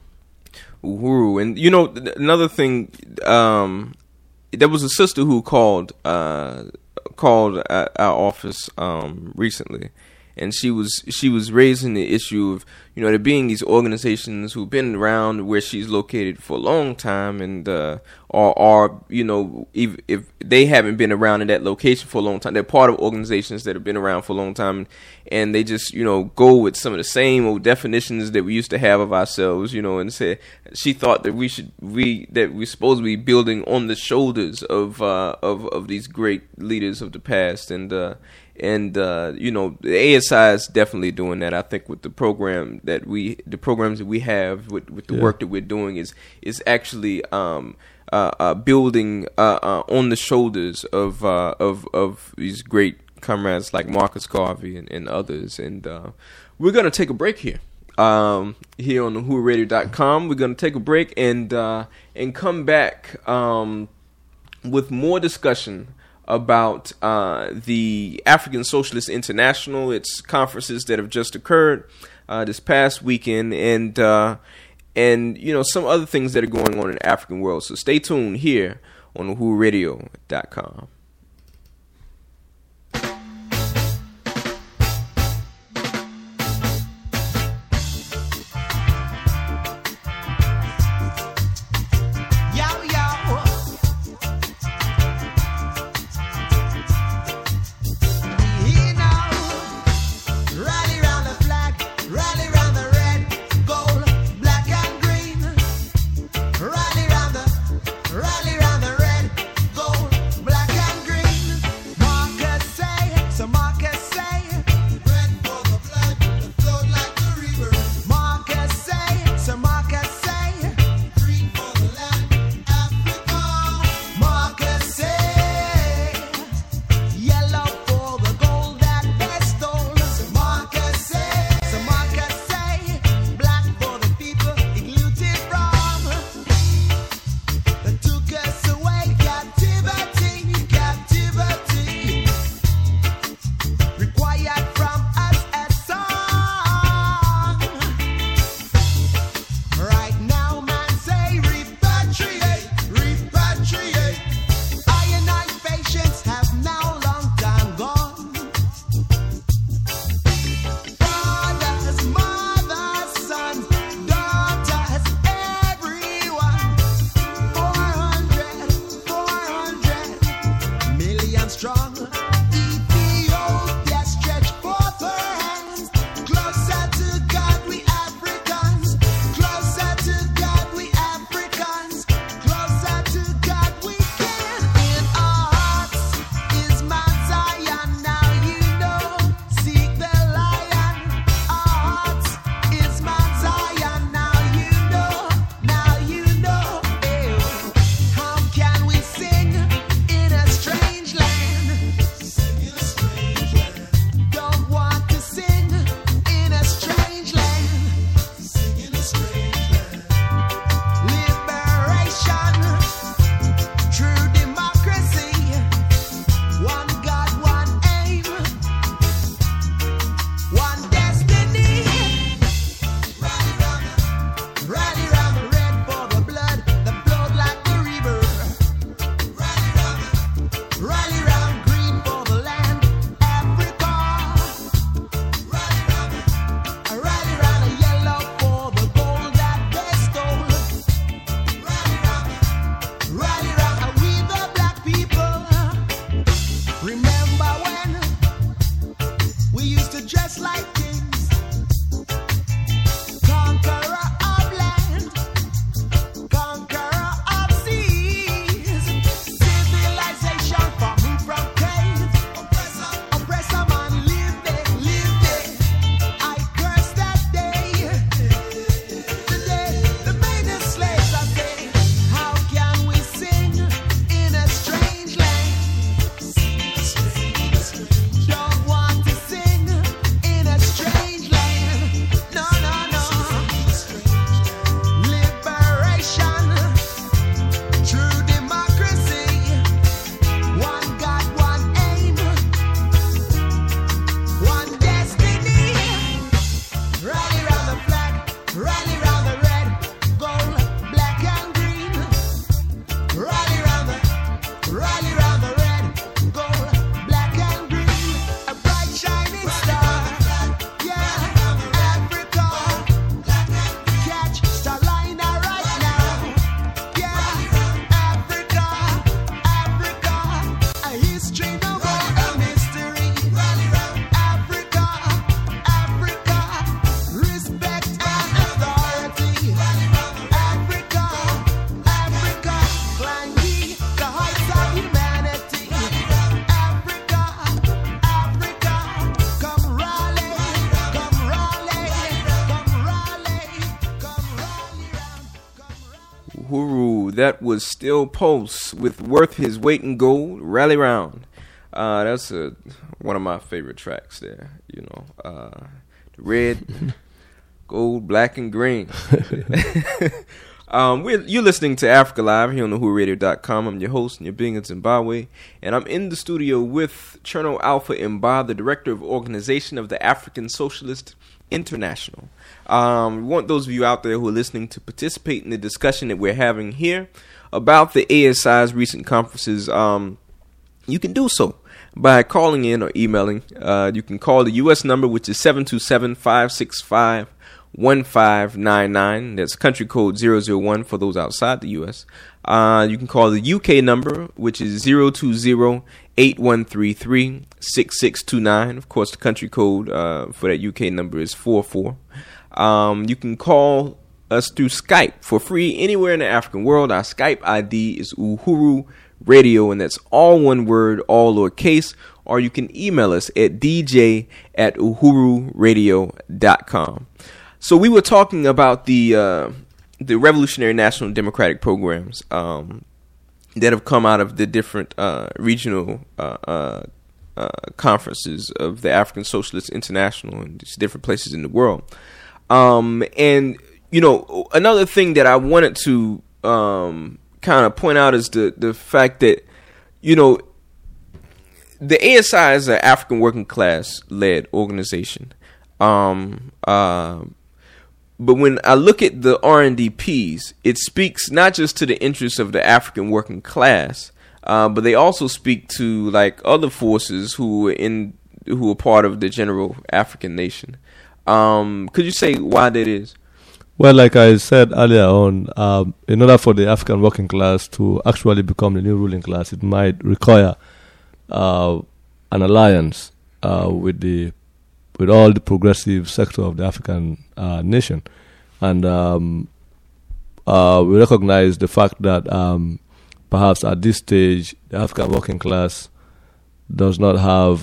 Uhuru. And, another thing, there was a sister who called our office recently, and she was raising the issue of, there being these organizations who've been around where she's located for a long time, and or if they haven't been around in that location for a long time, they're part of organizations that have been around for a long time, and they just go with some of the same old definitions that we used to have of ourselves, and say she thought that we're supposed to be building on the shoulders of these great leaders of the past, and the ASI is definitely doing that. I think with the programs that we have with the work that we're doing is actually building on the shoulders of these great comrades like Marcus Garvey and others. And we're gonna take a break here. Here on the WhoRadio.com, we're gonna take a break and come back with more discussion about the African Socialist International, its conferences that have just occurred this past weekend, and some other things that are going on in the African world. So stay tuned here on the WhoRadio.com. Rally round the red, gold, black and Uhuru. That was Still Pulse with Worth His Weight in Gold, Rally Round. That's one of my favorite tracks there. You know, red, gold, black, and green. You're listening to Africa Live here on TheWhoRadio.com. I'm your host, Nyabinga Zimbabwe, and I'm in the studio with Cherno Alpha Mba, the Director of Organization of the African Socialist International. We want those of you out there who are listening to participate in the discussion that we're having here about the ASI's recent conferences. You can do so by calling in or emailing. You can call the U.S. number, which is 727-565-1599. That's country code 001 for those outside the U.S. You can call the UK number, which is 020-8133-6629. Of course, the country code for that UK number is 44. You can call us through Skype for free anywhere in the African world. Our Skype ID is Uhuru Radio, and that's all one word, all lowercase. Or you can email us at dj@uhururadio.com. So we were talking about the Revolutionary National Democratic programs that have come out of the different regional conferences of the African Socialist International and just different places in the world. And, you know, another thing that I wanted to kind of point out is the fact that, you know, the ASI is an African working class led organization. But when I look at the RNDPs, it speaks not just to the interests of the African working class, but they also speak to like other forces who are part of the general African nation. Could you say why that is? Well, like I said earlier on, in order for the African working class to actually become the new ruling class, it might require an alliance with all the progressive sector of the African nation. And we recognize the fact that perhaps at this stage, the African working class does not have,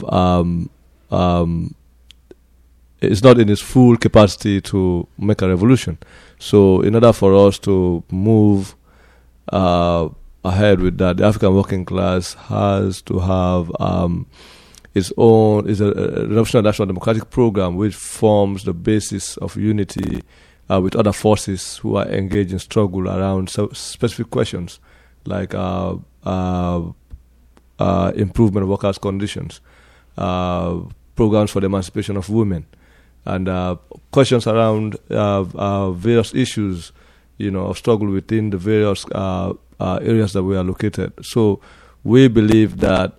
it's not in its full capacity to make a revolution. So in order for us to move ahead with that, the African working class has to have its own, is a Revolutionary National Democratic Program which forms the basis of unity with other forces who are engaged in struggle around specific questions like improvement of workers' conditions, programs for the emancipation of women, and questions around various issues, you know, of struggle within the various areas that we are located. So we believe that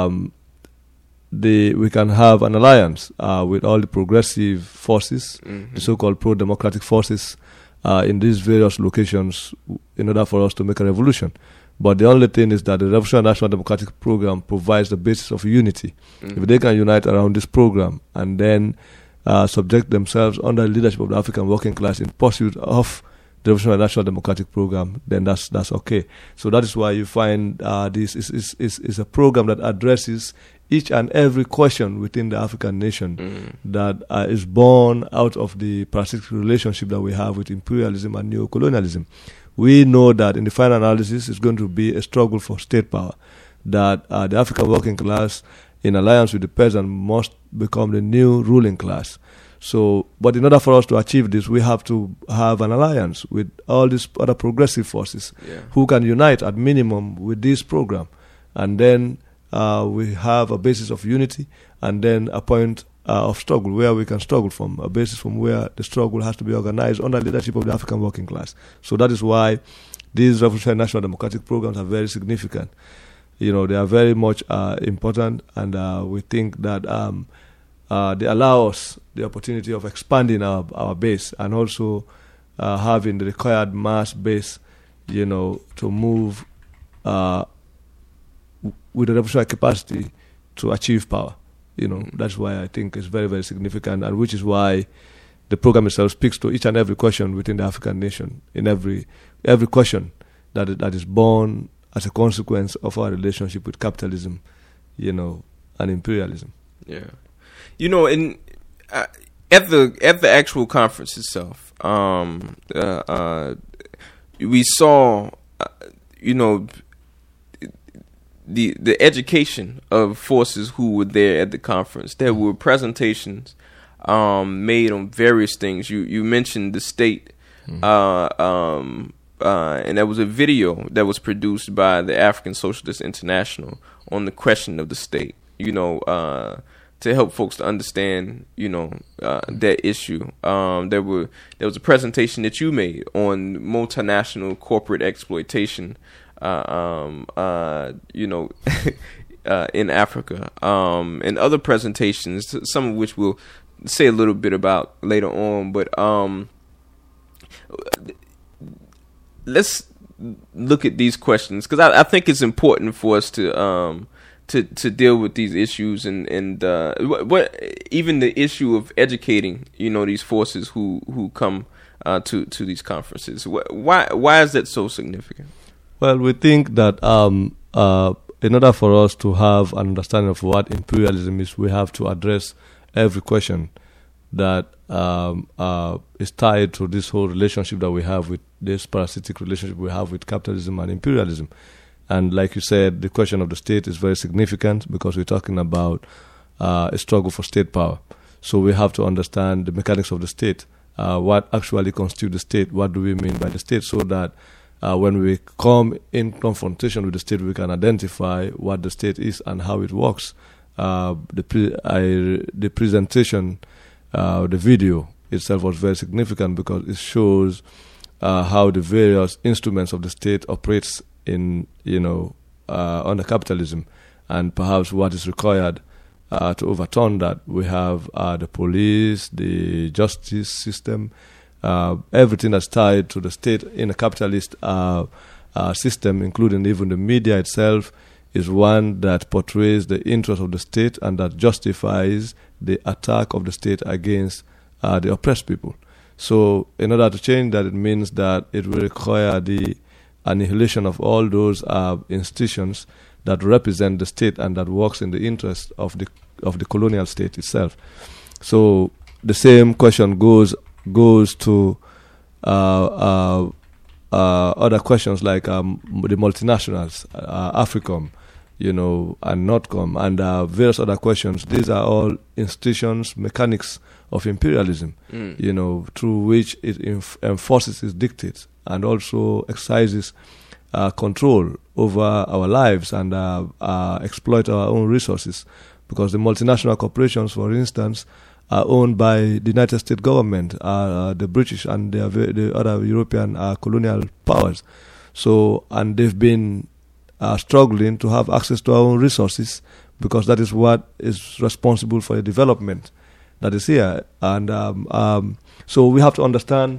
we can have an alliance with all the progressive forces, the so-called pro-democratic forces in these various locations in order for us to make a revolution. But the only thing is that the Revolutionary National Democratic Program provides the basis of unity. If they can unite around this program and then subject themselves under the leadership of the African working class in pursuit of the Revolutionary National Democratic Program, then that's okay. So that is why you find this is a program that addresses each and every question within the African nation that is born out of the parasitic relationship that we have with imperialism and neocolonialism. We know that in the final analysis, it's going to be a struggle for state power, that the African working class, in alliance with the peasant, must become the new ruling class. So, but in order for us to achieve this, we have to have an alliance with all these other progressive forces who can unite at minimum with this program. And then we have a basis of unity and then a point of struggle where we can struggle from, a basis from where the struggle has to be organized under the leadership of the African working class. So that is why these Revolutionary National Democratic Programs are very significant. You know, they are very much important, and we think that they allow us the opportunity of expanding our base and also having the required mass base, you know, to move with the revolutionary capacity to achieve power. You know, that's why I think it's very, very significant, and which is why the program itself speaks to each and every question within the African nation, in every question that is born as a consequence of our relationship with capitalism, you know, and imperialism. Yeah. You know, at the actual conference itself, you we saw, the education of forces who were there at the conference. There were presentations made on various things. You mentioned the state, and there was a video that was produced by the African Socialist International on the question of the state. To help folks to understand, that issue. There was a presentation that you made on multinational corporate exploitation, in Africa, and other presentations, some of which we'll say a little bit about later on. But let's look at these questions, because I think it's important for us to deal with these issues and what even the issue of educating these forces who come to these conferences. Why is that so significant? Well, we think that in order for us to have an understanding of what imperialism is, we have to address every question that is tied to this whole relationship that we have with this parasitic relationship we have with capitalism and imperialism. And like you said, the question of the state is very significant because we're talking about a struggle for state power. So we have to understand the mechanics of the state, what actually constitutes the state, what do we mean by the state, so that when we come in confrontation with the state, we can identify what the state is and how it works. The presentation, the video itself was very significant because it shows how the various instruments of the state operates in under capitalism, and perhaps what is required to overturn that. We have the police, the justice system, everything that's tied to the state in a capitalist system, including even the media itself, is one that portrays the interest of the state and that justifies the attack of the state against the oppressed people. So in order to change that, it means that it will require the annihilation of all those institutions that represent the state and that works in the interest of the colonial state itself. So the same question goes to other questions like the multinationals, Africom, and Nordcom, and various other questions. These are all institutions, mechanics of imperialism, through which it enforces its dictates and also exercises control over our lives and exploit our own resources. Because the multinational corporations, for instance, are owned by the United States government, the British and the other European colonial powers. So, and they've been struggling to have access to our own resources because that is what is responsible for the development that is here. And so we have to understand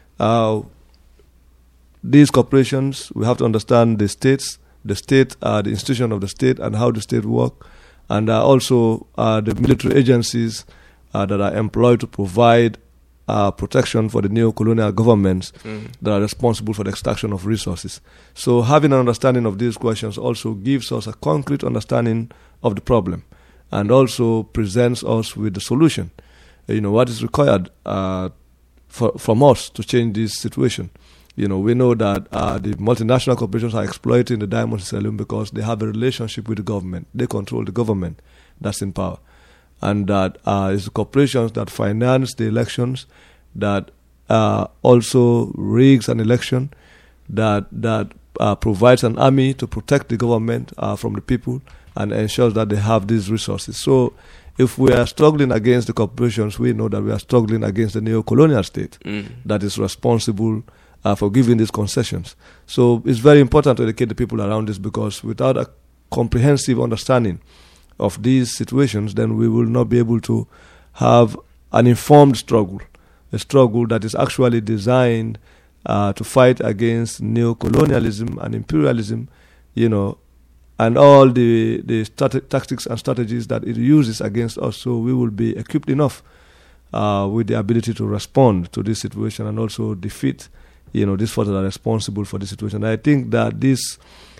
these corporations. We have to understand the states, the institution of the state and how the state work, and also the military agencies that are employed to provide protection for the neo-colonial governments that are responsible for the extraction of resources. So having an understanding of these questions also gives us a concrete understanding of the problem and also presents us with the solution. What is required from us to change this situation. We know that the multinational corporations are exploiting the diamond saloon because they have a relationship with the government. They control the government that's in power. And that it's the corporations that finance the elections, that also rigs an election, that provides an army to protect the government from the people and ensures that they have these resources. So if we are struggling against the corporations, we know that we are struggling against the neo-colonial state that is responsible for giving these concessions. So it's very important to educate the people around this, because without a comprehensive understanding of these situations, then we will not be able to have an informed struggle, a struggle that is actually designed to fight against neo-colonialism and imperialism, and all the tactics and strategies that it uses against us. So we will be equipped enough with the ability to respond to this situation and also defeat these forces that are responsible for this situation. I think that this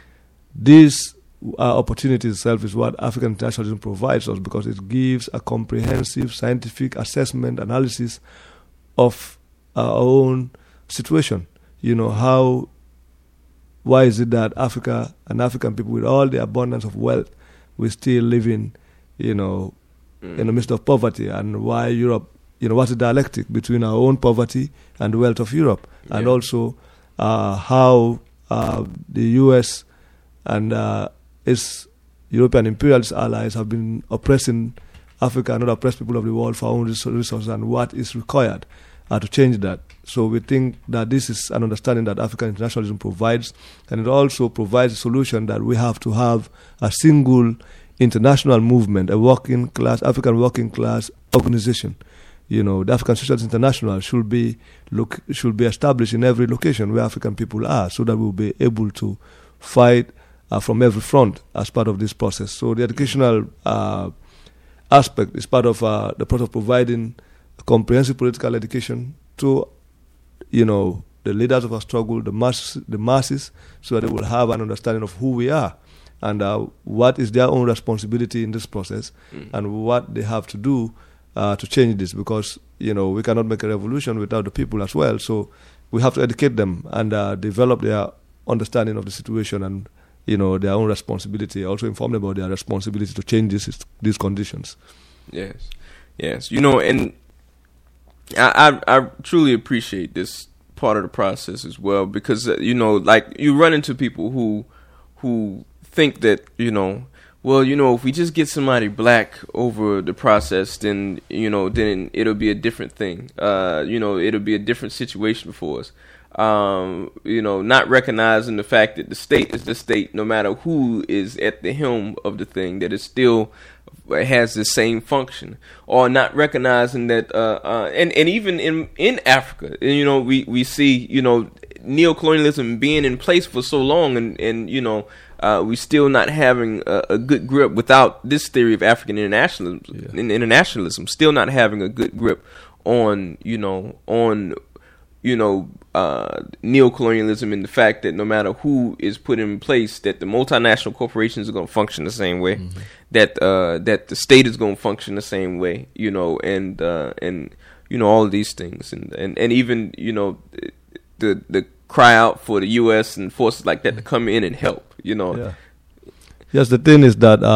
opportunity itself is what African internationalism provides us, because it gives a comprehensive scientific assessment, analysis of our own situation. How why is it that Africa and African people, with all the abundance of wealth, we still living, in the midst of poverty, and why Europe, what's the dialectic between our own poverty and the wealth of Europe, and also how the U.S. and its European imperialist allies have been oppressing Africa and other oppressed people of the world for our own resources, and what is required to change that. So we think that this is an understanding that African internationalism provides, and it also provides a solution that we have to have a single international movement, a working class, African working class organization. The African Socialist International should be established in every location where African people are, so that we'll be able to fight from every front as part of this process. So the educational aspect is part of the process of providing comprehensive political education to, the leaders of our struggle, the masses, so that they will have an understanding of who we are and what is their own responsibility in this process, and what they have to do to change this, because we cannot make a revolution without the people as well. So we have to educate them and develop their understanding of the situation and their own responsibility. Also inform them about their responsibility to change these conditions. Yes, and I truly appreciate this part of the process as well, because like you run into people who think that if we just get somebody black over the process, then then it'll be a different thing. It'll be a different situation for us. Not recognizing the fact that the state is the state, no matter who is at the helm of the thing, that it still has the same function, or not recognizing that, and even in Africa, we see, neocolonialism being in place for so long, and we still not having a good grip without this theory of African internationalism, still not having a good grip on neocolonialism, and the fact that no matter who is put in place, that the multinational corporations are going to function the same way, that the state is going to function the same way, and all of these things, and even the cry out for the U.S. and forces like that to come in and help. Yes, the thing is that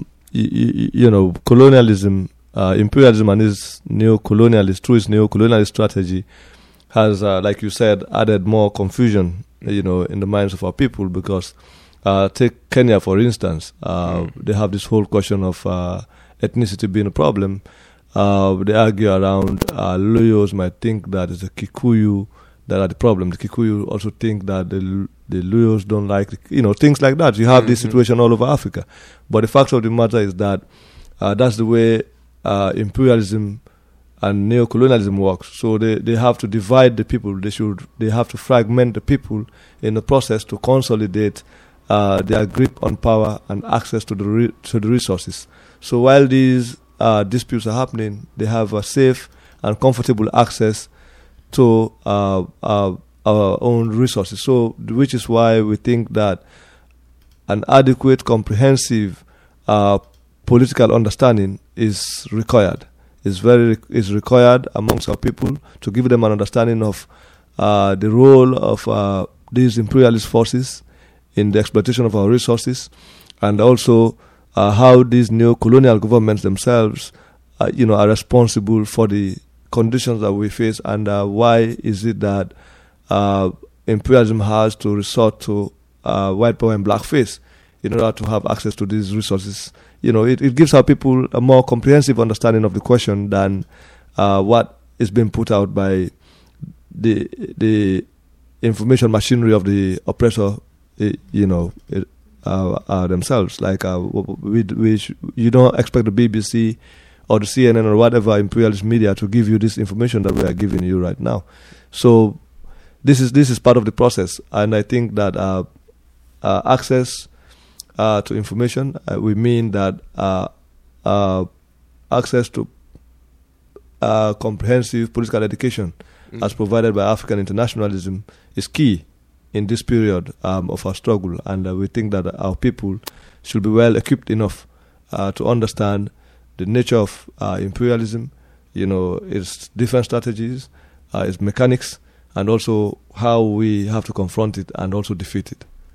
colonialism, imperialism, and its neocolonialist strategy has, like you said, added more confusion, in the minds of our people, because take Kenya, for instance. They have this whole question of ethnicity being a problem. They argue around Luyos might think that it's the Kikuyu that are the problem. The Kikuyu also think that the Luyos don't like, things like that. You have this situation all over Africa. But the fact of the matter is that that's the way imperialism and neocolonialism works. So they have to divide the people. They have to fragment the people in the process to consolidate their grip on power and access to the resources. So while these disputes are happening, they have a safe and comfortable access to our own resources. So, which is why we think that an adequate, comprehensive political understanding is required. Is required amongst our people to give them an understanding of the role of these imperialist forces in the exploitation of our resources, and also how these neo-colonial governments themselves, are responsible for the conditions that we face, and why is it that imperialism has to resort to white power and blackface in order to have access to these resources. It gives our people a more comprehensive understanding of the question than what is being put out by the information machinery of the oppressor, themselves. Like you don't expect the BBC or the CNN or whatever imperialist media to give you this information that we are giving you right now. So this is part of the process, and I think that access to information, we mean that access to comprehensive political education as provided by African internationalism is key in this period of our struggle, and we think that our people should be well equipped enough to understand the nature of imperialism, its different strategies, its mechanics, and also how we have to confront it and also defeat it.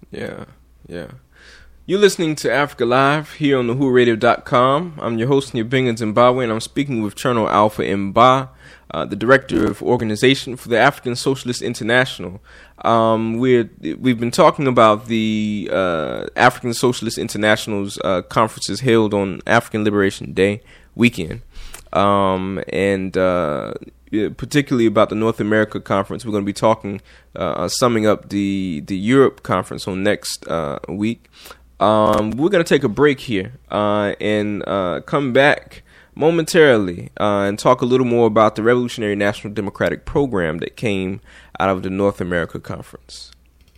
Yeah. You're listening to Africa Live here on TheWhoRadio.com. I'm your host, Nyabinga Zimbabwe, and I'm speaking with Colonel Alpha Mba, the Director of Organization for the African Socialist International. We've been talking about the African Socialist International's conferences held on African Liberation Day weekend, and particularly about the North America Conference. We're going to be talking, summing up the Europe Conference on next week. We're going to take a break here and come back momentarily and talk a little more about the Revolutionary National Democratic Program that came out of the North America Conference.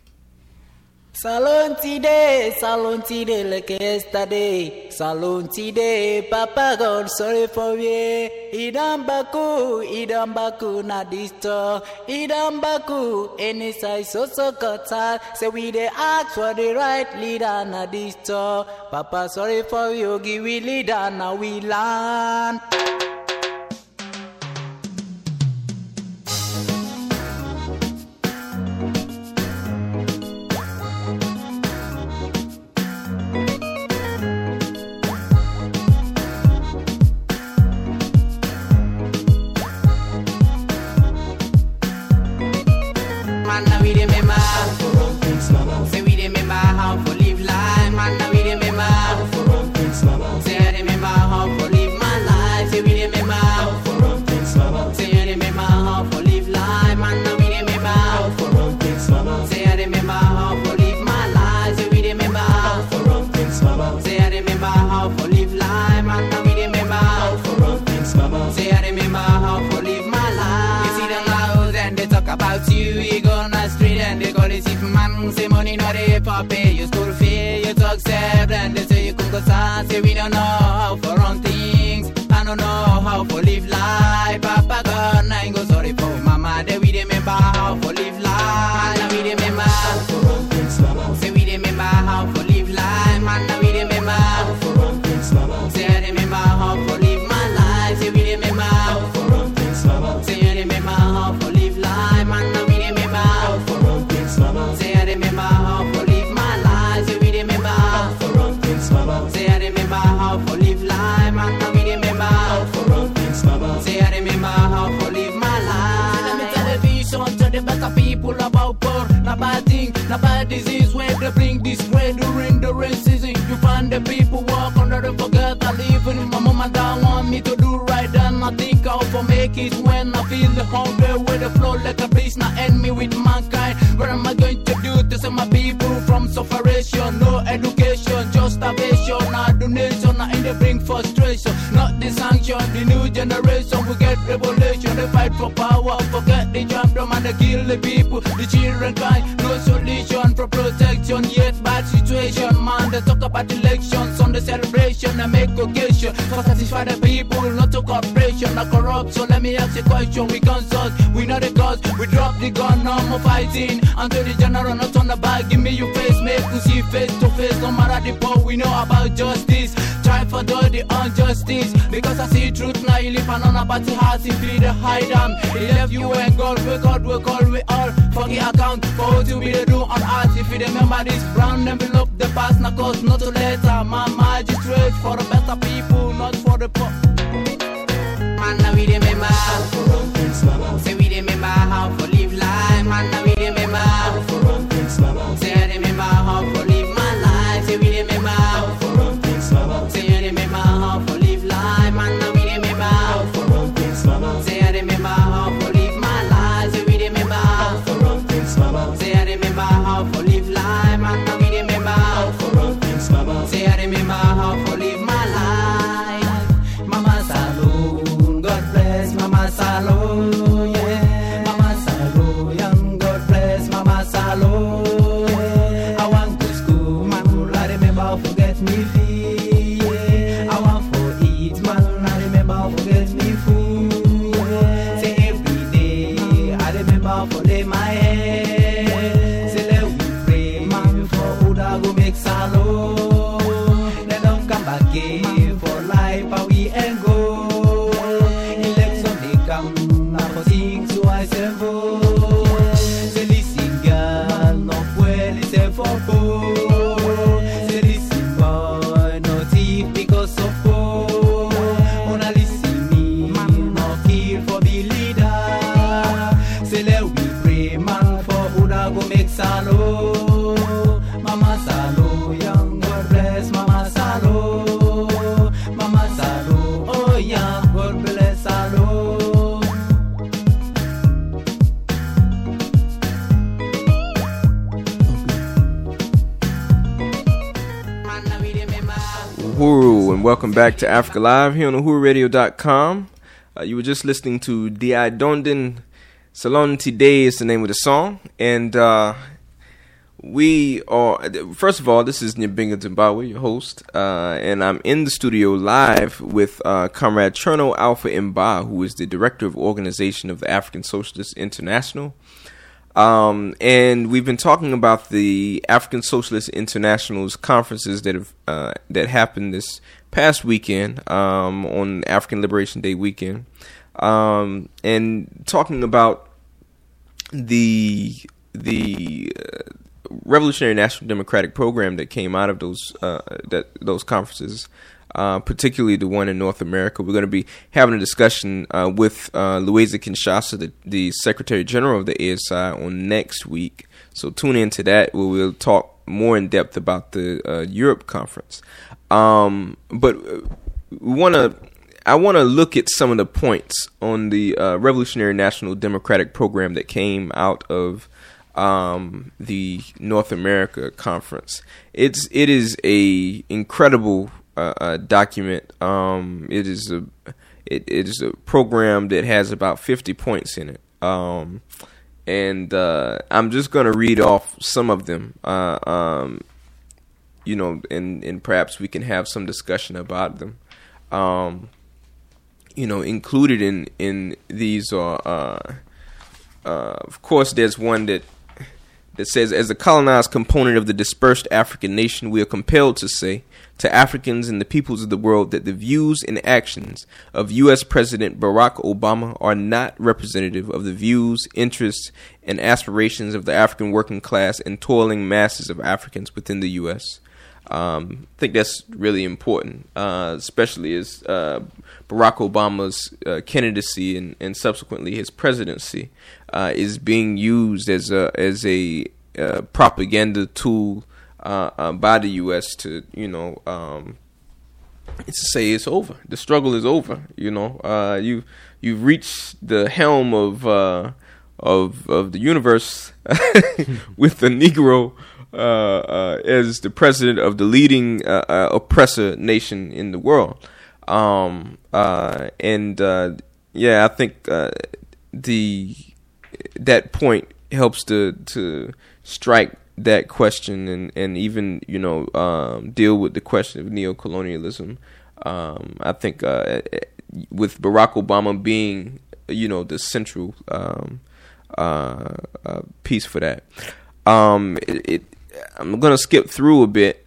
Salon today, like yesterday. Salon today, Papa God, sorry for me. Idam baku, na disto. Idam baku, any size so kata. Say we dey ask for the right leader, na disto. Papa, sorry for you, give we leader, now we land. About you go on the street and they call it if man say money not there for pay your school fee, you talk sad and they say you can go sad, say we don't know how for run things, I don't know how for live life, Papa God, I ain't go sorry for mama, they we remember how for live life, now we remember how for run things, say we remember how for live life, man, now we remember how for run things, say I remember how for live my life, say we remember how for run things, say I remember how for live life, man, now we remember how for run things, say I remember how for live my life, say we remember how for run things, say I remember how for live life, man, now we remember how for run things, say I remember how for live my life. Let me television to the better people about poor, not bad thing, not bad disease, where they bring this way during the rain season. You find the people walk under the forget I live in. My mama don't want me to do right, and I think I'll for make it when I feel the hunger with the flow like a beast, not end me with mankind. What am I going to do to save my people from sufferation? No education, just starvation, not donation, not in the bring frustration, not the sanction. The new generation will get revolution. They fight for power, forget the jump drum and they kill the people. The children cry, no solution for protection, yet bad situation. Man, they talk about elections on the celebration and make occasion for satisfy the people, not to corporation, not corrupt. So let me ask you a question, we consult, we know the cause, we drop the gun, no more fighting. Until the general not on the back, give me your face, make you see face to face. No matter the poor, we know about justice. Try for the injustice, because I see truth now. You live and on about the heart, if you the hide them. He left you and God, we call, we all forget account for what you be the do on earth. If you remember this brown envelope, the past, not cause, not to later. My magistrate for the better people, not for the poor. Man, now we remember how for run things, say we remember how for live life. Man, now we remember how for run things, say I remember how for live my life. Say we remember how for run things, say I remember how for live life. Man, now we remember how for run things, say I remember how for live my life. Say we remember how for run things, say I remember how for live life. Man, now we remember how for run things, say I remember how for live my life. Mama Saloon, God bless Mama and welcome back to Africa Live here on UhuRadio.com. You were just listening to D.I. Dondon, Salon Today is the name of the song. And we are, first of all, this is Nyabinga Zimbabwe, your host. And I'm in the studio live with Comrade Cherno Alpha Mba, who is the Director of Organization of the African Socialist International. And we've been talking about the African Socialist International's conferences that have that happened this past weekend on African Liberation Day weekend, and talking about the Revolutionary National Democratic Program that came out of those conferences. Particularly the one in North America. We're going to be having a discussion with Louisa Kinshasa, the Secretary General of the ASI, on next week. So tune into that where we'll talk more in depth about the Europe conference. But I want to look at some of the points on the Revolutionary National Democratic Program that came out of the North America conference. It is a incredible document. It is a program that has about 50 points in it. And I'm just going to read off some of them. And perhaps we can have some discussion about them. Included in these are, of course, there's one that says, as a colonized component of the dispersed African nation, we are compelled to say to Africans and the peoples of the world that the views and actions of U.S. President Barack Obama are not representative of the views, interests, and aspirations of the African working class and toiling masses of Africans within the U.S. I think that's really important, especially as Barack Obama's candidacy and subsequently his presidency is being used as a propaganda tool by the U.S. to say it's over. The struggle is over. You've reached the helm of the universe with the Negro as the president of the leading oppressor nation in the world. I think that point helps to strike that question and even deal with the question of neocolonialism. I think with Barack Obama being the central piece for that. I'm gonna skip through a bit.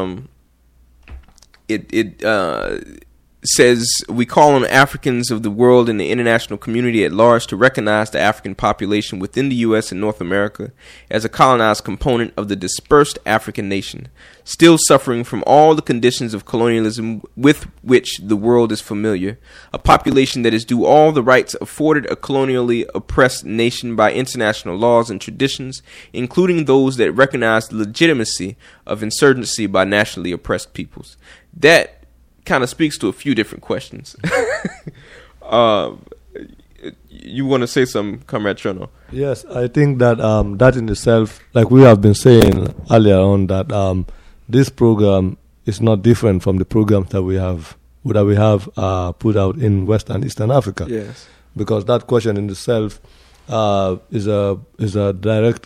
It says we call on Africans of the world and the international community at large to recognize the African population within the U.S. and North America as a colonized component of the dispersed African nation, still suffering from all the conditions of colonialism with which the world is familiar, a population that is due all the rights afforded a colonially oppressed nation by international laws and traditions, including those that recognize the legitimacy of insurgency by nationally oppressed peoples. That kind of speaks to a few different questions. You want to say something, Comrade Cherno? Yes, I think that that in itself, like we have been saying earlier on, that this program is not different from the programs that we have put out in West and Eastern Africa. Yes, because that question in itself is a direct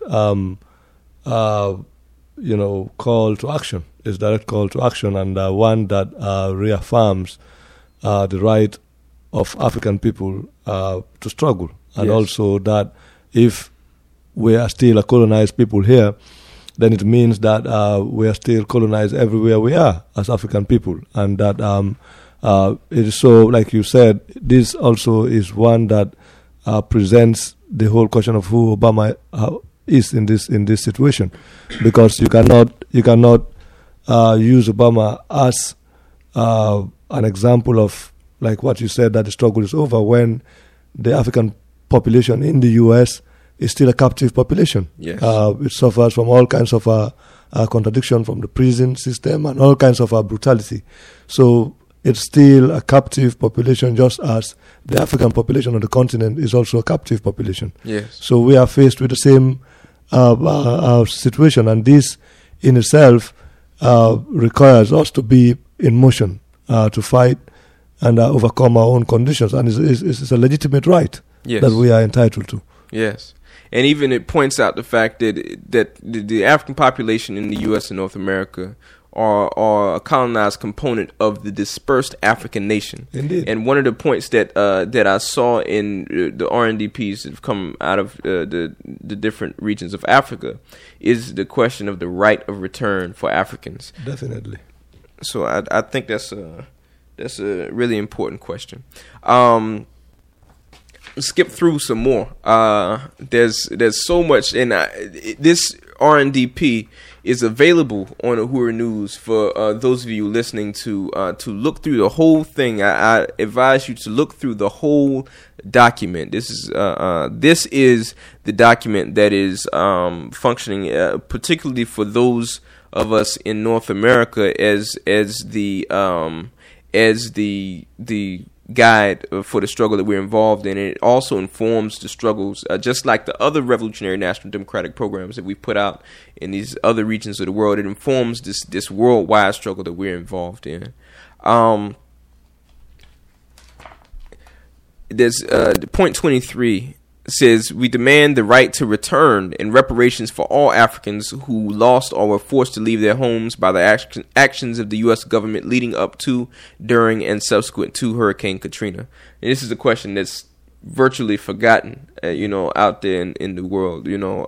call to action. It's direct call to action, and one that reaffirms the right of African people to struggle, and also that if we are still a colonized people here, then it means that we are still colonized everywhere we are as African people, and that it is so, like you said, this also is one that presents the whole question of who Obama is in this situation, because you cannot use Obama as an example of, like what you said, that the struggle is over, when the African population in the U.S. is still a captive population. Yes. It suffers from all kinds of contradiction from the prison system and all kinds of brutality. So it's still a captive population, just as the African population on the continent is also a captive population. Yes. So we are faced with the same situation, and this in itself requires us to be in motion to fight and overcome our own conditions. And it's a legitimate right that we are entitled to. Yes. And even it points out the fact that the African population in the U.S. and North America are a colonized component of the dispersed African nation. Indeed. And one of the points that I saw in the RNDPs that have come out of the different regions of Africa is the question of the right of return for Africans. Definitely. So I think that's a really important question. Skip through some more. There's so much, and this RNDP is available on Uhuru News for those of you listening to look through the whole thing. I advise you to look through the whole document. This is the document that is functioning particularly for those of us in North America as the guide for the struggle that we're involved in. And it also informs the struggles, just like the other revolutionary national democratic programs that we put out in these other regions of the world. It informs this worldwide struggle that we're involved in. There's point 23 says, we demand the right to return and reparations for all Africans who lost or were forced to leave their homes by the actions of the U.S. government leading up to, during, and subsequent to Hurricane Katrina. And this is a question that's virtually forgotten, out there in the world.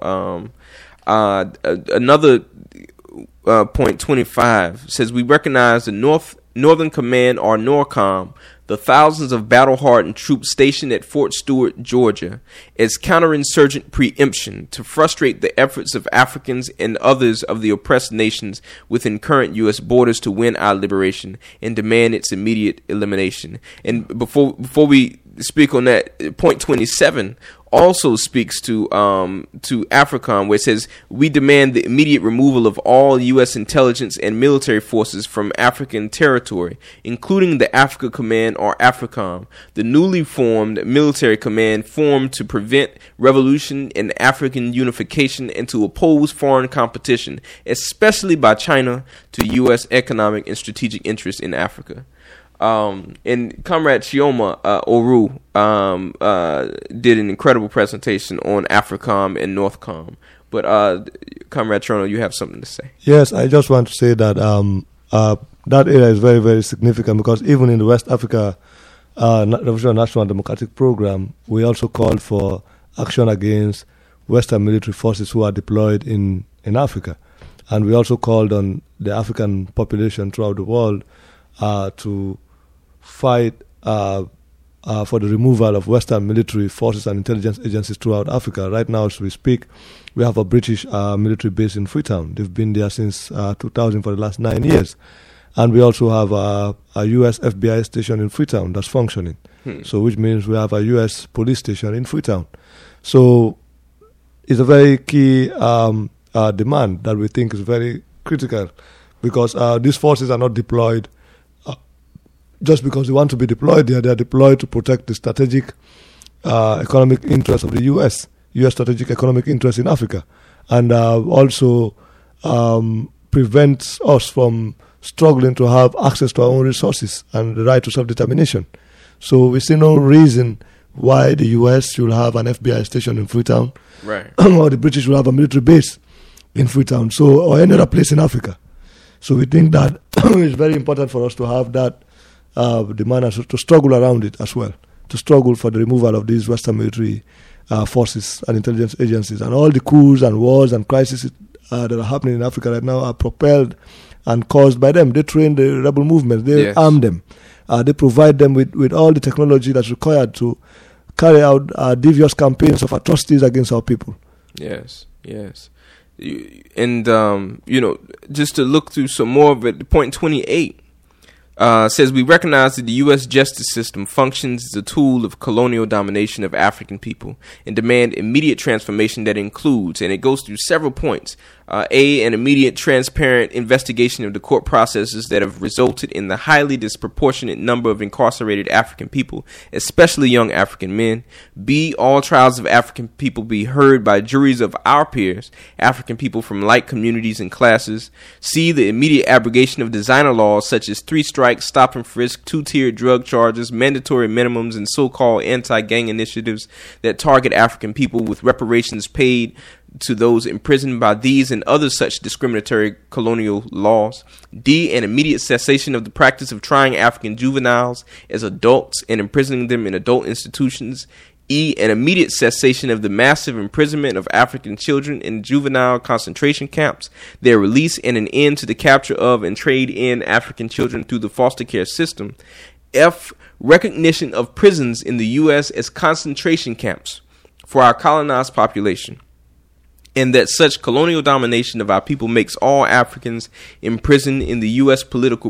Another point 25 says, we recognize the Northern Command, or NORCOM, the thousands of battle-hardened troops stationed at Fort Stewart, Georgia, as counterinsurgent preemption to frustrate the efforts of Africans and others of the oppressed nations within current U.S. borders to win our liberation and demand its immediate elimination. And before we speak on that, point 27 also speaks to AFRICOM, where it says, we demand the immediate removal of all U.S. intelligence and military forces from African territory, including the Africa Command, or AFRICOM, the newly formed military command formed to prevent revolution and African unification and to oppose foreign competition, especially by China, to U.S. economic and strategic interests in Africa. And Comrade Chioma Oru did an incredible presentation on AFRICOM and NORTHCOM. But Comrade Trono, you have something to say. Yes, I just want to say that that area is very, very significant, because even in the West Africa Revolutionary National Democratic Program, we also called for action against Western military forces who are deployed in Africa. And we also called on the African population throughout the world to fight for the removal of Western military forces and intelligence agencies throughout Africa. Right now, as we speak, we have a British military base in Freetown. They've been there since 2000 for the last 9 years. And we also have a U.S. FBI station in Freetown that's functioning. So which means we have a U.S. police station in Freetown. So it's a very key demand that we think is very critical, because these forces are not deployed just because they want to be deployed there. They are deployed to protect the strategic economic interests of the U.S. strategic economic interests in Africa, and also prevents us from struggling to have access to our own resources and the right to self-determination. So we see no reason why the U.S. should have an FBI station in Freetown, right, or the British will have a military base in Freetown, or any other place in Africa. So we think that it's very important for us to have that demand, to struggle around it as well, to struggle for the removal of these Western military forces and intelligence agencies. And all the coups and wars and crises that are happening in Africa right now are propelled and caused by them. They train the rebel movement, they arm them, they provide them with all the technology that's required to carry out devious campaigns of atrocities against our people. Yes. And, just to look through some more of it, point 28 says, we recognize that the U.S. justice system functions as a tool of colonial domination of African people and demand immediate transformation that includes, and it goes through several points, an immediate transparent investigation of the court processes that have resulted in the highly disproportionate number of incarcerated African people, especially young African men. B, all trials of African people be heard by juries of our peers, African people from like communities and classes. C, the immediate abrogation of designer laws such as 3 strikes strikes, stop and frisk, two-tiered drug charges, mandatory minimums, and so-called anti-gang initiatives that target African people with reparations paid to those imprisoned by these and other such discriminatory colonial laws. D, an immediate cessation of the practice of trying African juveniles as adults and imprisoning them in adult institutions. E, an immediate cessation of the massive imprisonment of African children in juvenile concentration camps, their release, and an end to the capture of and trade in African children through the foster care system. F, recognition of prisons in the U.S. as concentration camps for our colonized population, and that such colonial domination of our people makes all Africans imprisoned in the U.S. political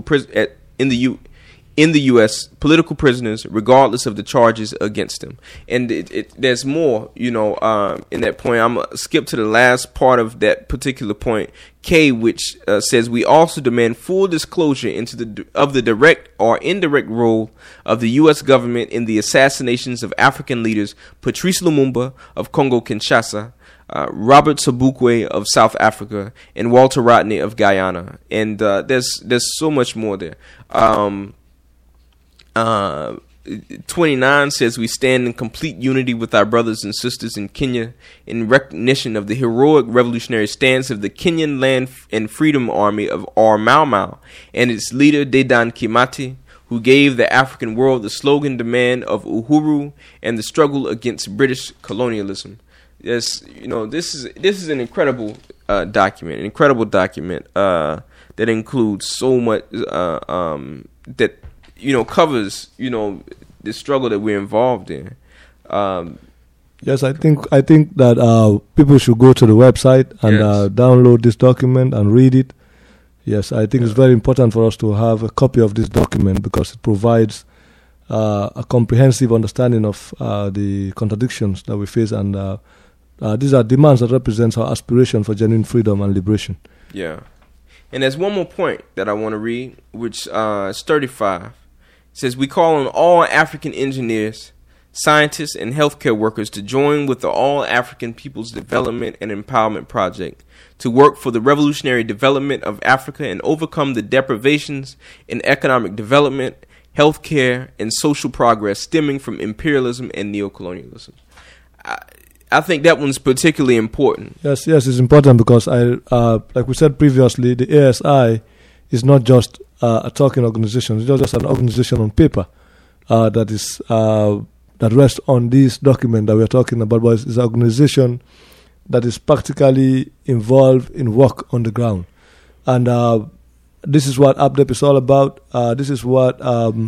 political prisoners, regardless of the charges against them. And there's more, in that point. I'm gonna skip to the last part of that particular point, K, which says we also demand full disclosure of the direct or indirect role of the U.S. government in the assassinations of African leaders Patrice Lumumba of Congo-Kinshasa, Robert Sobukwe of South Africa, and Walter Rodney of Guyana. And there's so much more there. 29 says we stand in complete unity with our brothers and sisters in Kenya in recognition of the heroic revolutionary stance of the Kenyan Land and Freedom Army of Mau Mau and its leader Dedan Kimathi, who gave the African world the slogan demand of Uhuru and the struggle against British colonialism. Yes, this is an incredible document, that includes so much that covers the struggle that we're involved in. Yes, I think that people should go to the website and download this document and read it. Yes, I think it's very important for us to have a copy of this document because it provides a comprehensive understanding of the contradictions that we face, and these are demands that represent our aspiration for genuine freedom and liberation. Yeah. And there's one more point that I want to read, which is 35. It says, we call on all African engineers, scientists, and healthcare workers to join with the All African People's Development and Empowerment Project to work for the revolutionary development of Africa and overcome the deprivations in economic development, healthcare, and social progress stemming from imperialism and neocolonialism. I think that one's particularly important. Yes, it's important because like we said previously, the ASI is not just a talking organization. It's not just an organization on paper that rests on this document that we're talking about, but it's an organization that is practically involved in work on the ground. And this is what APDEP is all about. This is what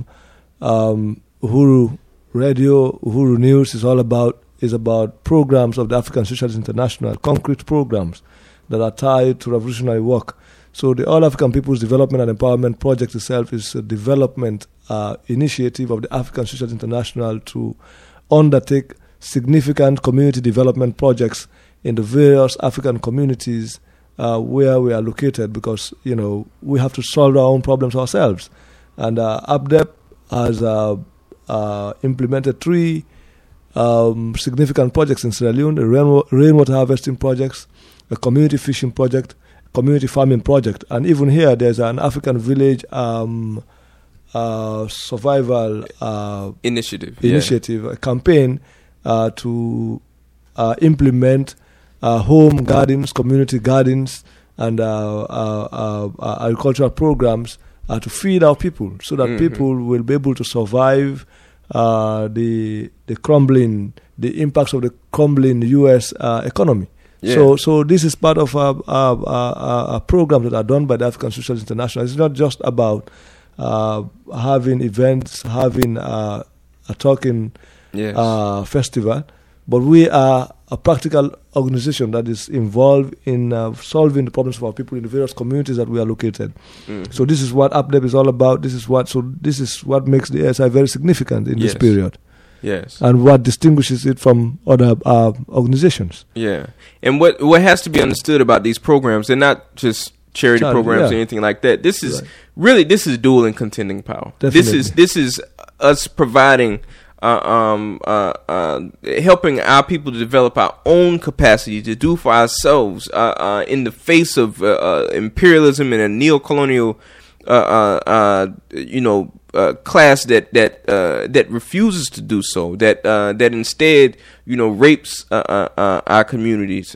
Uhuru Radio, Uhuru News is all about. Is about programs of the African Socialist International, concrete programs that are tied to revolutionary work. So the All African People's Development and Empowerment Project itself is a development initiative of the African Socialist International to undertake significant community development projects in the various African communities where we are located, because we have to solve our own problems ourselves. And APDEP has implemented 3 significant projects in Sierra Leone: the rainwater harvesting projects, a community fishing project, community farming project, and even here there's an African village survival initiative, a campaign to implement home gardens, community gardens, and agricultural programs to feed our people, so that people will be able to survive the impacts of the crumbling U.S. economy. Yeah. So this is part of a program that are done by the African Socialist International. It's not just about having events, having a talking festival, but we are a practical organization that is involved in solving the problems of our people in the various communities that we are located. So this is what APDEP is all about. This is what makes the ASI very significant in this period. Yes. And what distinguishes it from other organizations. Yeah. And what has to be understood about these programs, they're not just charity programs or anything like that. This is this is dual and contending power. Definitely. This is us providing helping our people to develop our own capacity to do for ourselves in the face of imperialism and a neocolonial class that refuses to do so, that instead rapes our communities,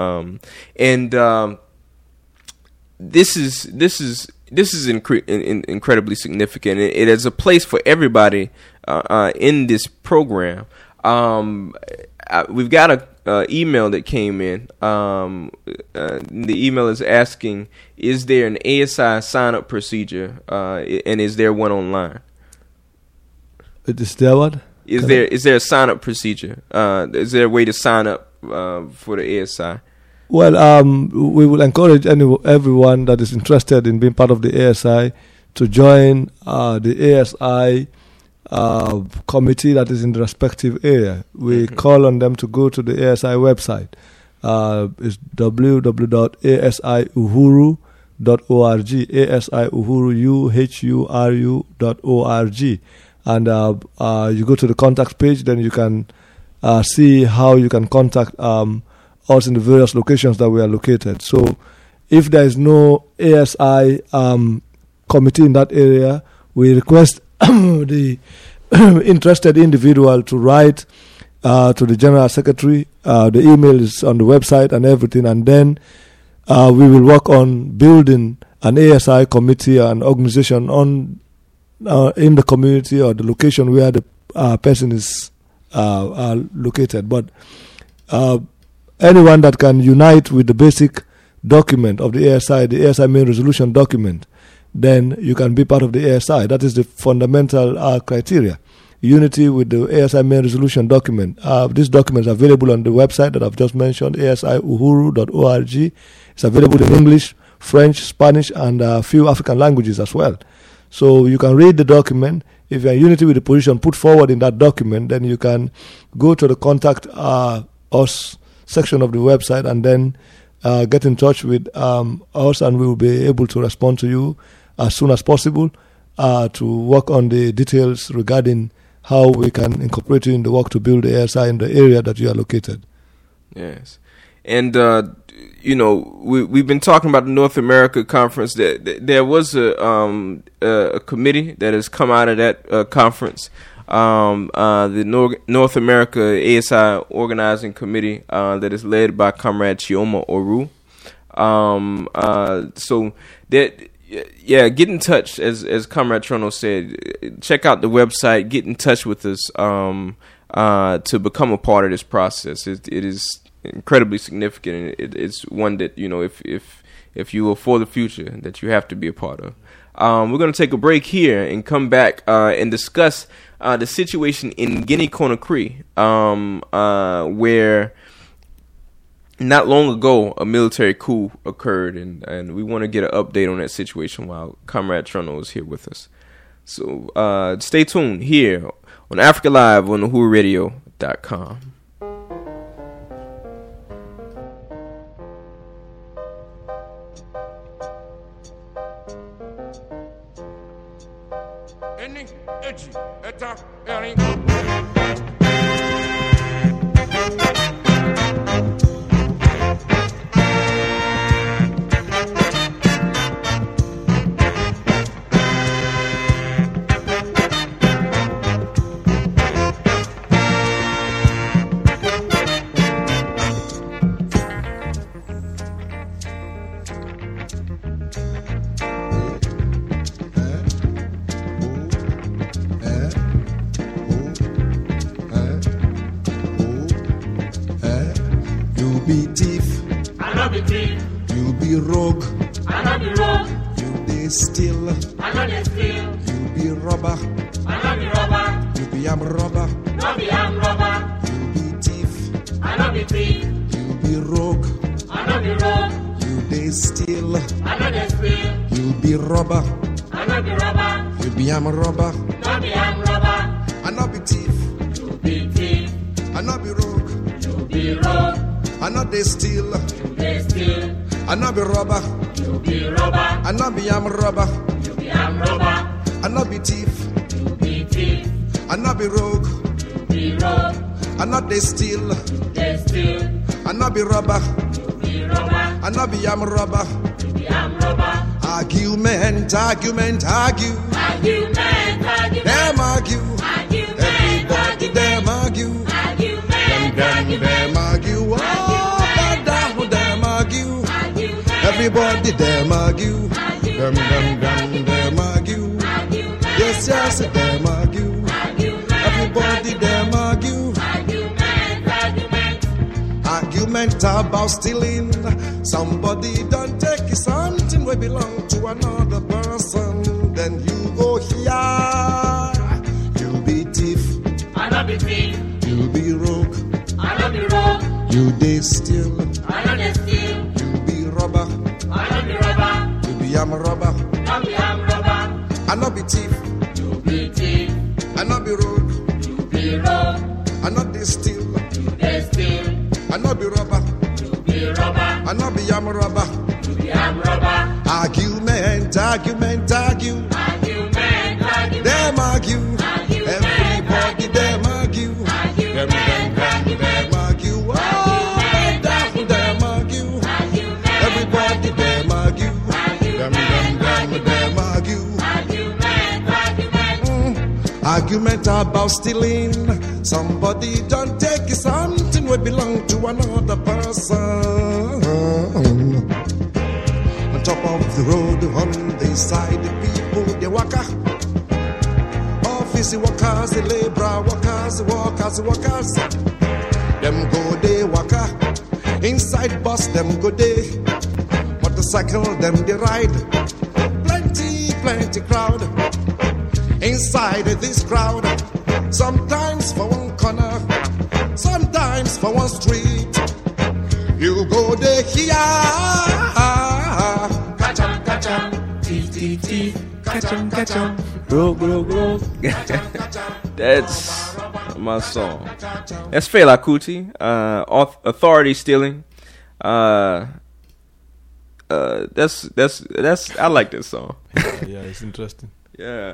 this is incredibly significant. It is a place for everybody in this program. We've got a email that came in. The email is asking, is there an ASI sign-up procedure, and is there one online? Is there what? Is there a sign-up procedure? Is there a way to sign up for the ASI? Well, we will encourage everyone that is interested in being part of the ASI to join the ASI committee that is in the respective area. We call on them to go to the ASI website. It's www.asiuhuru.org, asiuhuru.org. And you go to the contact page, then you can see how you can contact us in the various locations that we are located. So if there is no ASI committee in that area, we request the interested individual to write to the General Secretary. The email is on the website and everything, and then we will work on building an ASI committee, an organization in the community or the location where the person is located. But anyone that can unite with the basic document of the ASI main resolution document, then you can be part of the ASI. That is the fundamental criteria. Unity with the ASI main resolution document. This document is available on the website that I've just mentioned, asiuhuru.org. It's available in English, French, Spanish, and a few African languages as well. So you can read the document. If you're in unity with the position put forward in that document, then you can go to the contact us section of the website and then get in touch with us, and we will be able to respond to you as soon as possible to work on the details regarding how we can incorporate you in the work to build the ASI in the area that you are located. Yes. And, we've been talking about the North America Conference. There was a committee that has come out of that conference. The North America ASI Organizing Committee that is led by Comrade Chioma Oru. So that, get in touch, as Comrade Trono said. Check out the website. Get in touch with us to become a part of this process. It is incredibly significant. It's one that if you are for the future, that you have to be a part of. We're going to take a break here and come back and discuss the situation in Guinea-Conakry, where not long ago a military coup occurred, and we want to get an update on that situation while Comrade Trono is here with us. So stay tuned here on Africa Live on NuhuRadio.com. be thief, I no be thief. You be rogue, I no be rogue. You be steal, I no dey steal. You be robber, I no be robber. You be arm robber, No be arm robber. You be thief, I no be thief. You be rogue, I no be rogue. You dey steal, I no dey steal. You be robber, I no be robber. You be arm robber, No be arm robber. I no be thief, You be thief. I no be rogue, You be rogue. I no dey steal, You dey steal. I no be robber, You be robber. I no be arm robber, You be arm robber. I no be thief, You be thief. I no be rogue, You be rogue. I no dey steal, You dey steal. I no be robber, You be robber. I no be arm robber, You be arm robber. I Argument, argument, argue. Argument, argument, Them argue. argument, Everybody them argue. argument, Them argue. Oh, them argue. argument, Everybody them argue. Them argue. Yes, yes, them argue. Everybody them argue. Argument about stealing. Somebody don't take something we belong to another person. Then you go here. You be thief. I not be thief, You be rogue. I not be rogue, You dey steal. I not dey steal, You be robber. I not be robber, You be am robber. not be armed robber. I not be thief. You be thief, I not be rogue. you be rogue, I not dey steal. you dey steal, I not be robber. you be robber, I not be am robber. you be armed robber. Argument, argument, argue. Argument, argument, Them argue. Everybody them argue. Them argue. Oh, them argue. Everybody them argue. Them argue. Argument about stealing. Somebody don't take something we belong to another person. On top of the road, on the side, the people they waka. Office workers, the labor workers. Them go they waka. Inside bus, them go they. Motorcycle, them they ride. Plenty crowd. Inside this crowd, sometimes for one corner, sometimes for one street. You go there here. catch 'em, thief, Catch 'em. Rogue. That's my song. That's Fela Kuti. Authority Stealing. That's I like this song. Yeah, it's interesting. Yeah.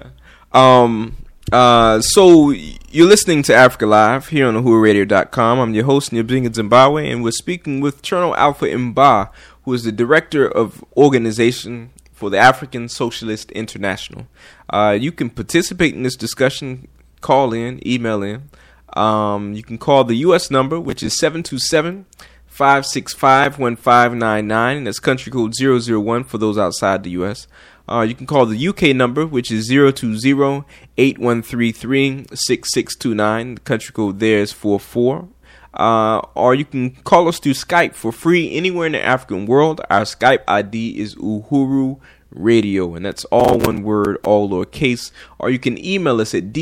So you're listening to Africa Live here on UhuruRadio.com. I'm your host, Nyabinga Zimbabwe, and we're speaking with Colonel Alpha Mba, who is the director of organization for the African Socialist International. You can participate in this discussion, call in, email in. You can call the U.S. number, which is 727-565-1599. That's country code 001 for those outside the U.S. You can call the UK number, which is 020-8133-6629. The country code there is 44. Or you can call us through Skype for free anywhere in the African world. Our Skype ID is Uhuru Radio, and that's all one word, all lowercase. Or you can email us at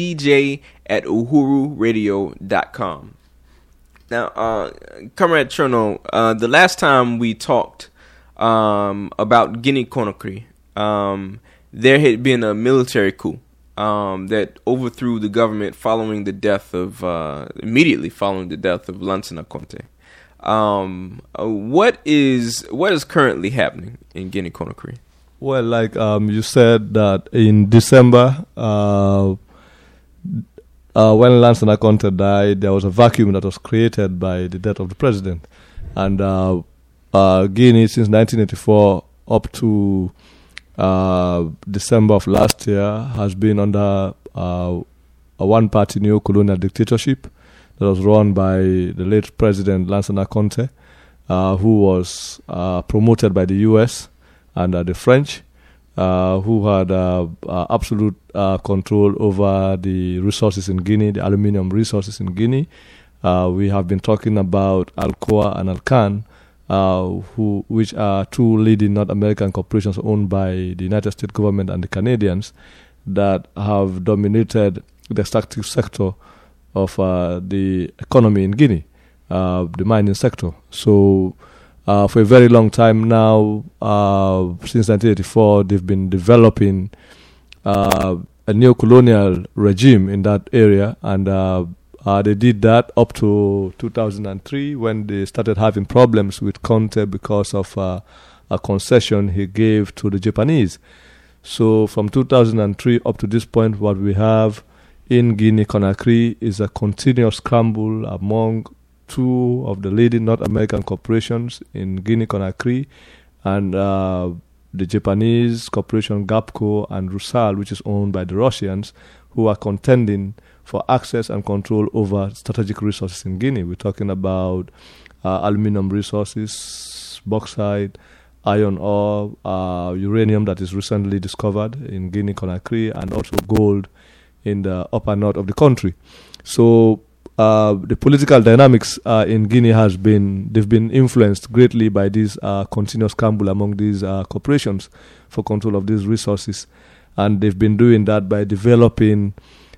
dj@uhururadio.com. Now, Comrade Cherno, the last time we talked about Guinea-Conakry, there had been a military coup that overthrew the government following the death of immediately following the death of Lansana Conté. What is currently happening in Guinea-Conakry? Well, like you said that in December, when Lansana Conté died, there was a vacuum that was created by the death of the president, and Guinea since 1984 up to December of last year has been under a one-party neo-colonial dictatorship that was run by the late President Lansana Conté, who was promoted by the U.S. and the French, who had absolute control over the resources in Guinea, the aluminium resources in Guinea. We have been talking about Alcoa and Alcan, which are two leading North American corporations owned by the United States government and the Canadians that have dominated the extractive sector of the economy in Guinea, the mining sector. So for a very long time now, since 1984, they've been developing a neo-colonial regime in that area, and they did that up to 2003 when they started having problems with Conté because of a concession he gave to the Japanese. So from 2003 up to this point, what we have in Guinea-Conakry is a continuous scramble among two of the leading North American corporations in Guinea-Conakry, and the Japanese corporation GAPCO and Rusal, which is owned by the Russians, who are contending for access and control over strategic resources in Guinea. We're talking about aluminum resources, bauxite, iron ore, uranium that is recently discovered in Guinea-Conakry, and also gold in the upper north of the country. So the political dynamics in Guinea they've been influenced greatly by this continuous scramble among these corporations for control of these resources. And they've been doing that by developing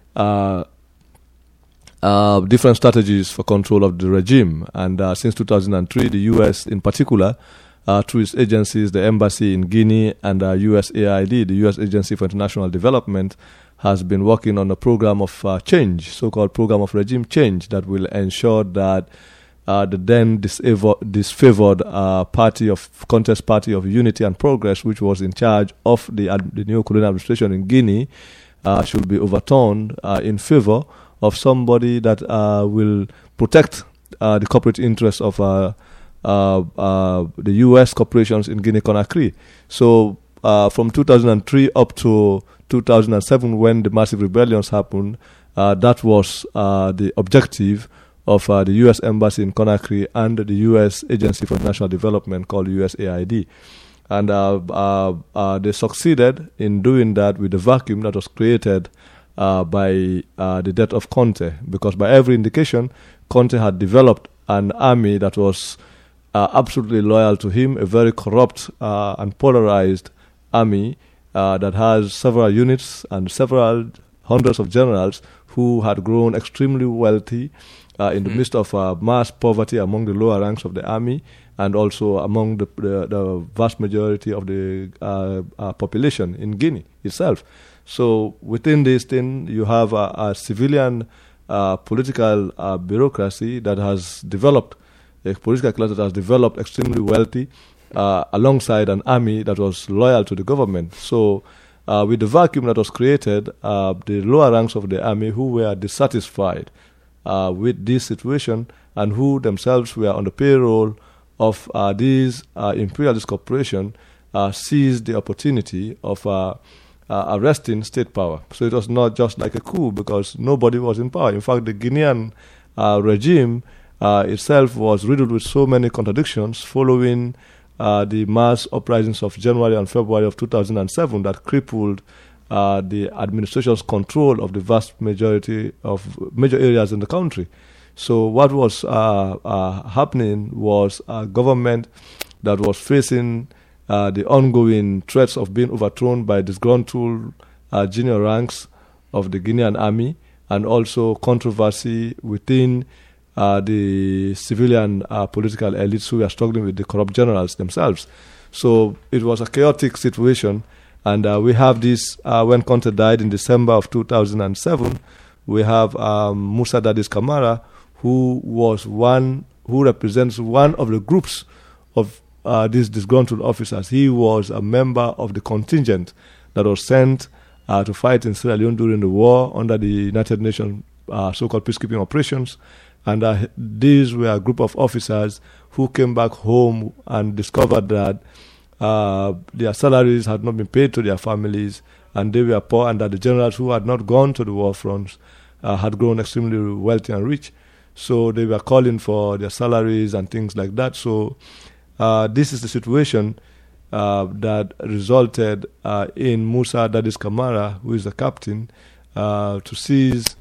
different strategies for control of the regime. And since 2003, the U.S. in particular, through its agencies, the embassy in Guinea and USAID, the U.S. Agency for International Development, has been working on a program of change, so-called program of regime change, that will ensure that the then disfavored Contest Party of Unity and Progress, which was in charge of the neo-colonial administration in Guinea, should be overturned in favor of somebody that will protect the corporate interests of the U.S. corporations in Guinea-Conakry. So from 2003 up to 2007, when the massive rebellions happened, that was the objective of the U.S. Embassy in Conakry and the U.S. Agency for International Development, called USAID. And they succeeded in doing that with the vacuum that was created by the death of Conte, because by every indication, Conte had developed an army that was absolutely loyal to him, a very corrupt and polarized army that has several units and several hundreds of generals who had grown extremely wealthy in the midst of mass poverty among the lower ranks of the army, and also among the vast majority of the population in Guinea itself. So within this thing, you have a civilian political bureaucracy that has developed, a political class that has developed extremely wealthy, alongside an army that was loyal to the government. So with the vacuum that was created, the lower ranks of the army, who were dissatisfied with this situation and who themselves were on the payroll of these imperialist corporations, seized the opportunity of arresting state power. So it was not just like a coup, because nobody was in power. In fact, the Guinean regime itself was riddled with so many contradictions following the mass uprisings of January and February of 2007 that crippled the administration's control of the vast majority of major areas in the country. So what was happening was a government that was facing the ongoing threats of being overthrown by disgruntled junior ranks of the Guinean army, and also controversy within the civilian political elites who were struggling with the corrupt generals themselves. So it was a chaotic situation, and we have this, when Conte died in December of 2007, we have Musa Dadis Camara, who represents one of the groups of these disgruntled officers. He was a member of the contingent that was sent to fight in Sierra Leone during the war under the United Nations so-called peacekeeping operations. And these were a group of officers who came back home and discovered that their salaries had not been paid to their families, and they were poor, and that the generals who had not gone to the war fronts had grown extremely wealthy and rich. So they were calling for their salaries and things like that. So this is the situation that resulted in Musa Dadis Camara, who is the captain, to seize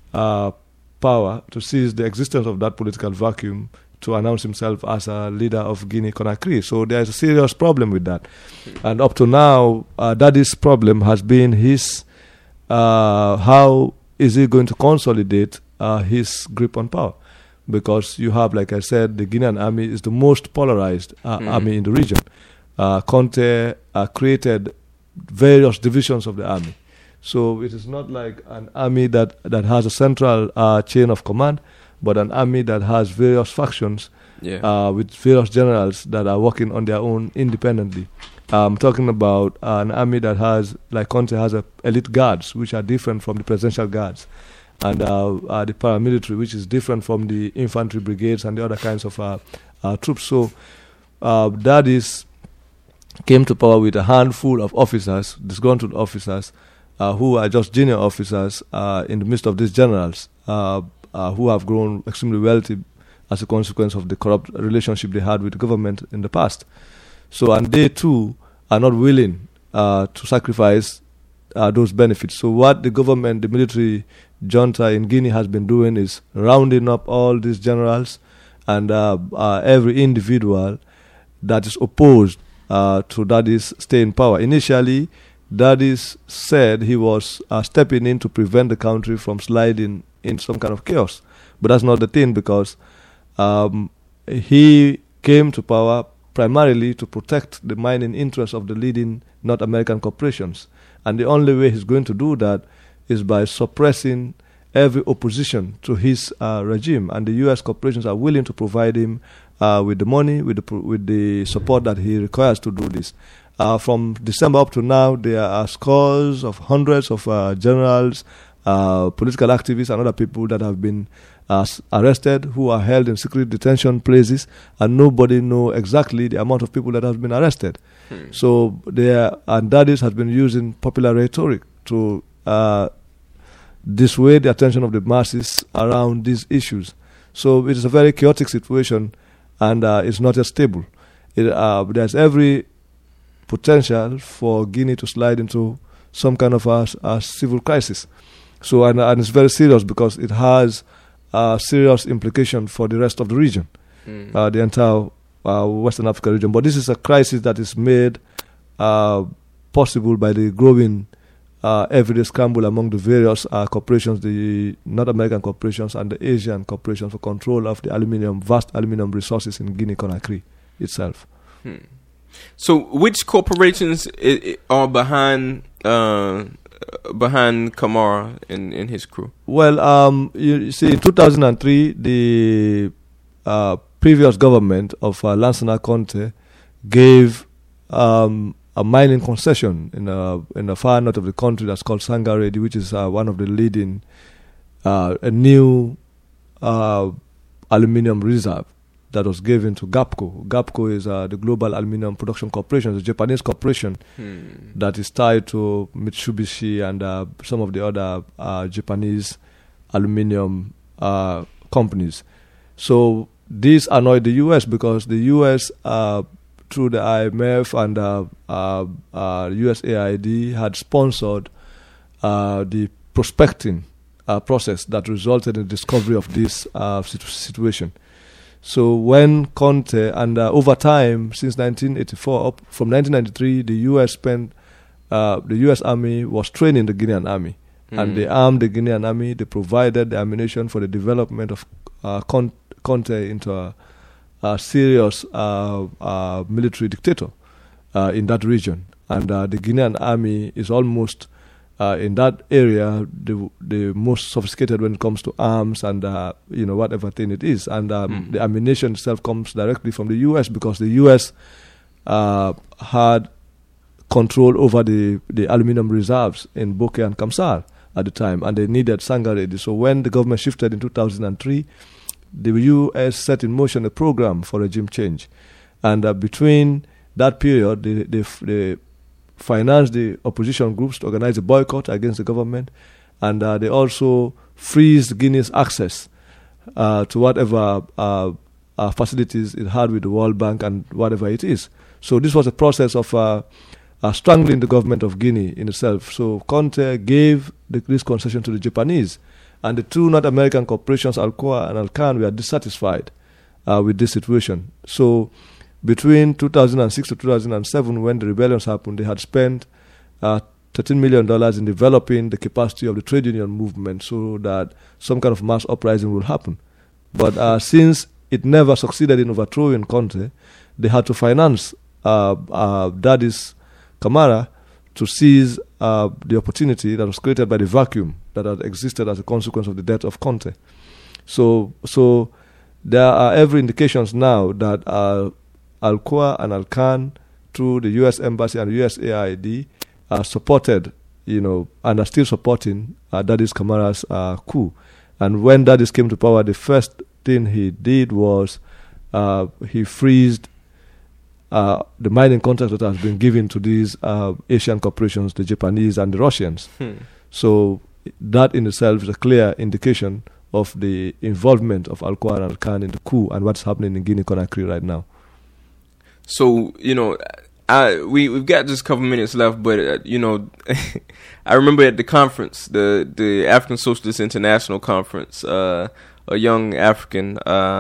power, to seize the existence of that political vacuum, to announce himself as a leader of Guinea-Conakry. So there is a serious problem with that. And up to now, Dadis' problem has been his, how is he going to consolidate his grip on power? Because you have, like I said, the Guinean army is the most polarized army in the region. Conte created various divisions of the army. So it is not like an army that has a central chain of command, but an army that has various factions with various generals that are working on their own independently. I'm talking about an army that has, like Conte has, elite guards, which are different from the presidential guards, and the paramilitary, which is different from the infantry brigades and the other kinds of troops. So that is came to power with a handful of officers, disgruntled officers, who are just junior officers in the midst of these generals who have grown extremely wealthy as a consequence of the corrupt relationship they had with the government in the past. So, and they too are not willing to sacrifice those benefits. So what the government, the military junta in Guinea has been doing is rounding up all these generals and every individual that is opposed to Daddy's stay in power. Initially, Daddy's said he was stepping in to prevent the country from sliding in some kind of chaos. But that's not the thing, because he came to power primarily to protect the mining interests of the leading North American corporations. And the only way he's going to do that is by suppressing every opposition to his regime. And the U.S. corporations are willing to provide him with the money, with the support that he requires to do this. From December up to now, there are scores of hundreds of generals, political activists, and other people that have been arrested, who are held in secret detention places, and nobody knows exactly the amount of people that have been arrested. So and Daddy's has been using popular rhetoric to dissuade the attention of the masses around these issues. So it is a very chaotic situation, and it's not as stable. There's every potential for Guinea to slide into some kind of a civil crisis. So, and it's very serious because it has serious implication for the rest of the region, the entire Western Africa region. But this is a crisis that is made possible by the growing everyday scramble among the various corporations, the North American corporations and the Asian corporations, for control of the vast aluminium resources in Guinea-Conakry itself. So, which corporations are behind Camara and his crew? Well, you see, in 2003, the previous government of Lansana Conte gave a mining concession in the far north of the country that's called Sangaredi, which is one of the leading, a new aluminium reserve that was given to GAPCO. GAPCO is the Global Aluminium Production Corporation, a Japanese corporation that is tied to Mitsubishi and some of the other Japanese aluminium companies. So this annoyed the U.S. because the U.S., through the IMF and USAID, had sponsored the prospecting process that resulted in the discovery of this situation. So when Conte, and over time, since 1984, from 1993, the U.S. Army was training the Guinean army. And they armed the Guinean army, they provided the ammunition for the development of Conte into a serious military dictator in that region. And the Guinean army is almost, in that area, the most sophisticated when it comes to arms and whatever thing it is. And the ammunition itself comes directly from the U.S. because the U.S. had control over the aluminum reserves in Bokeh and Kamsar at the time, and they needed Sangaredi. So when the government shifted in 2003, the U.S. set in motion a program for regime change. And between that period, they financed the opposition groups to organize a boycott against the government, and they also freezed Guinea's access to whatever facilities it had with the World Bank and whatever it is. So this was a process of strangling the government of Guinea in itself. So Conte gave this concession to the Japanese, and the two North American corporations, Alcoa and Alcan, were dissatisfied with this situation. So between 2006 to 2007, when the rebellions happened, they had spent $13 million in developing the capacity of the trade union movement so that some kind of mass uprising will happen. But since it never succeeded in overthrowing Conte, they had to finance Daddy's Camara to seize the opportunity that was created by the vacuum that had existed as a consequence of the death of Conte. So there are every indications now that Alcoa and Alcan, through the U.S. Embassy and USAID, supported, and are still supporting Daddy's Camara's coup. And when Daddy's came to power, the first thing he did was he freezed the mining contract that has been given to these Asian corporations, the Japanese and the Russians. So that in itself is a clear indication of the involvement of Al-Quran and Al-Khan in the coup and what's happening in Guinea-Conakry right now. So, we've got just a couple minutes left, but, I remember at the conference, the African Socialist International Conference, a young African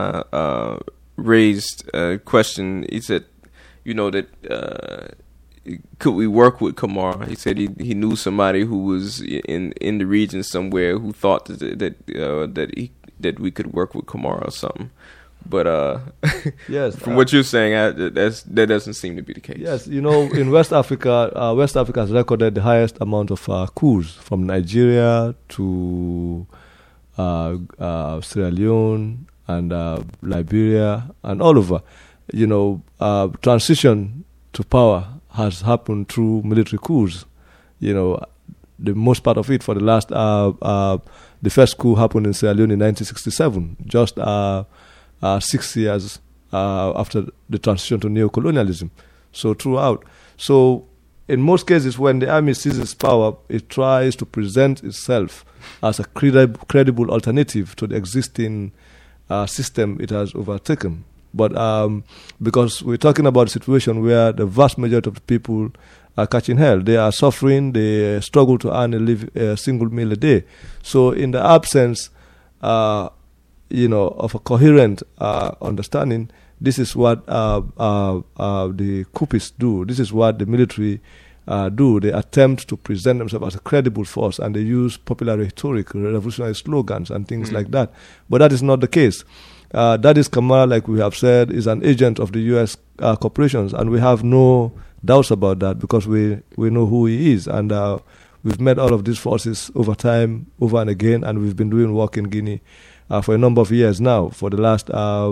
raised a question. He said, that could we work with Kamara? He said he knew somebody who was in the region somewhere who thought that we could work with Kamara or something. But yes, from what you're saying, that doesn't seem to be the case. Yes, in West Africa, West Africa has recorded the highest amount of coups, from Nigeria to Sierra Leone and Liberia and all over. Transition to power has happened through military coups. The most part of it for the last, the first coup happened in Sierra Leone in 1967, just 6 years after the transition to neo-colonialism. So throughout. So in most cases, when the army seizes power, it tries to present itself as a credible alternative to the existing system it has overtaken. But because we're talking about a situation where the vast majority of the people are catching hell, they are suffering, they struggle to earn a single meal a day. So in the absence, of a coherent understanding, this is what the coupists do. This is what the military do. They attempt to present themselves as a credible force, and they use popular rhetoric, revolutionary slogans, and things like that. But that is not the case. Dadis Kamara, like we have said, is an agent of the U.S. corporations, and we have no doubts about that because we know who he is, and we've met all of these forces over time, over and again, and we've been doing work in Guinea for a number of years now, for the last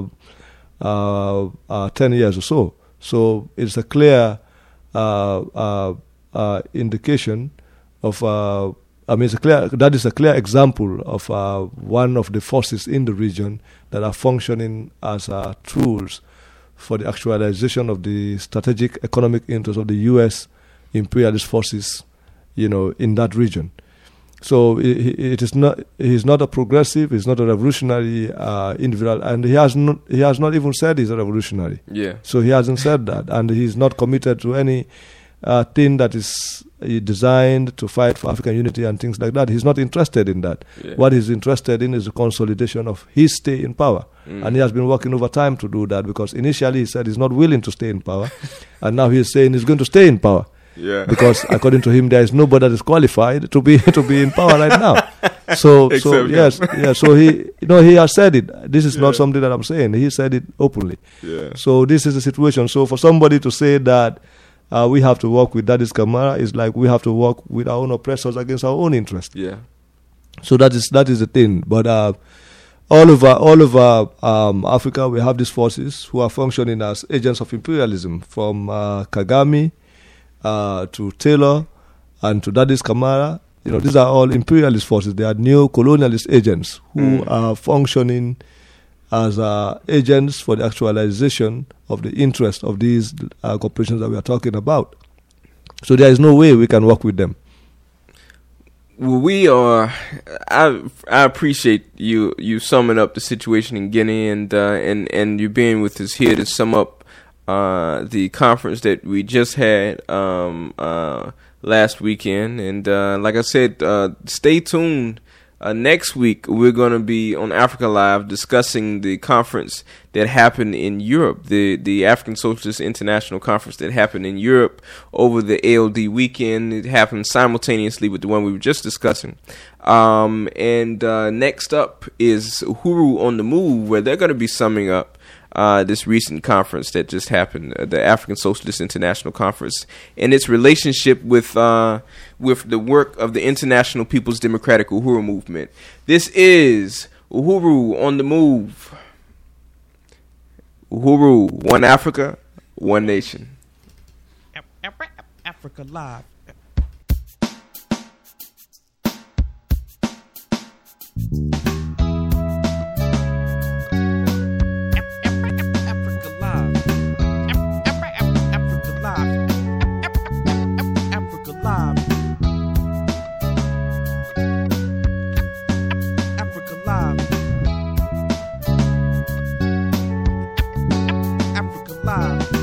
10 years or so. So it's a clear indication of, that is a clear example of one of the forces in the region that are functioning as tools for the actualization of the strategic economic interests of the U.S. imperialist forces, in that region. So he's not a progressive, he's not a revolutionary individual, and he has not even said he's a revolutionary. Yeah. So he hasn't said that, and he's not committed to any thing that is designed to fight for African unity and things like that. He's not interested in that. Yeah. What he's interested in is the consolidation of his stay in power. And he has been working over time to do that, because initially he said he's not willing to stay in power, and now he's saying he's going to stay in power. Yeah. Because according to him, there is nobody that is qualified to be in power right now. So he has said it. This is not something that I'm saying. He said it openly. Yeah. So this is the situation. So for somebody to say that we have to work with Dadis Kamara is like we have to work with our own oppressors against our own interest. Yeah. So that is the thing. But all over Africa, we have these forces who are functioning as agents of imperialism, from Kagame to Taylor and to Dadis Kamara. These are all imperialist forces. They are neo-colonialist agents who are functioning as agents for the actualization of the interest of these corporations that we are talking about. So there is no way we can work with them. Well, I appreciate you summing up the situation in Guinea and you being with us here to sum up the conference that we just had last weekend. And like I said, stay tuned. Next week, we're going to be on Africa Live discussing the conference that happened in Europe, the African Socialist International Conference that happened in Europe over the ALD weekend. It happened simultaneously with the one we were just discussing. And next up is Uhuru on the Move, where they're going to be summing up this recent conference that just happened, the African Socialist International Conference, and its relationship with the work of the International People's Democratic Uhuru Movement. This is Uhuru on the Move. Uhuru, one Africa, one nation. Africa Live. Live.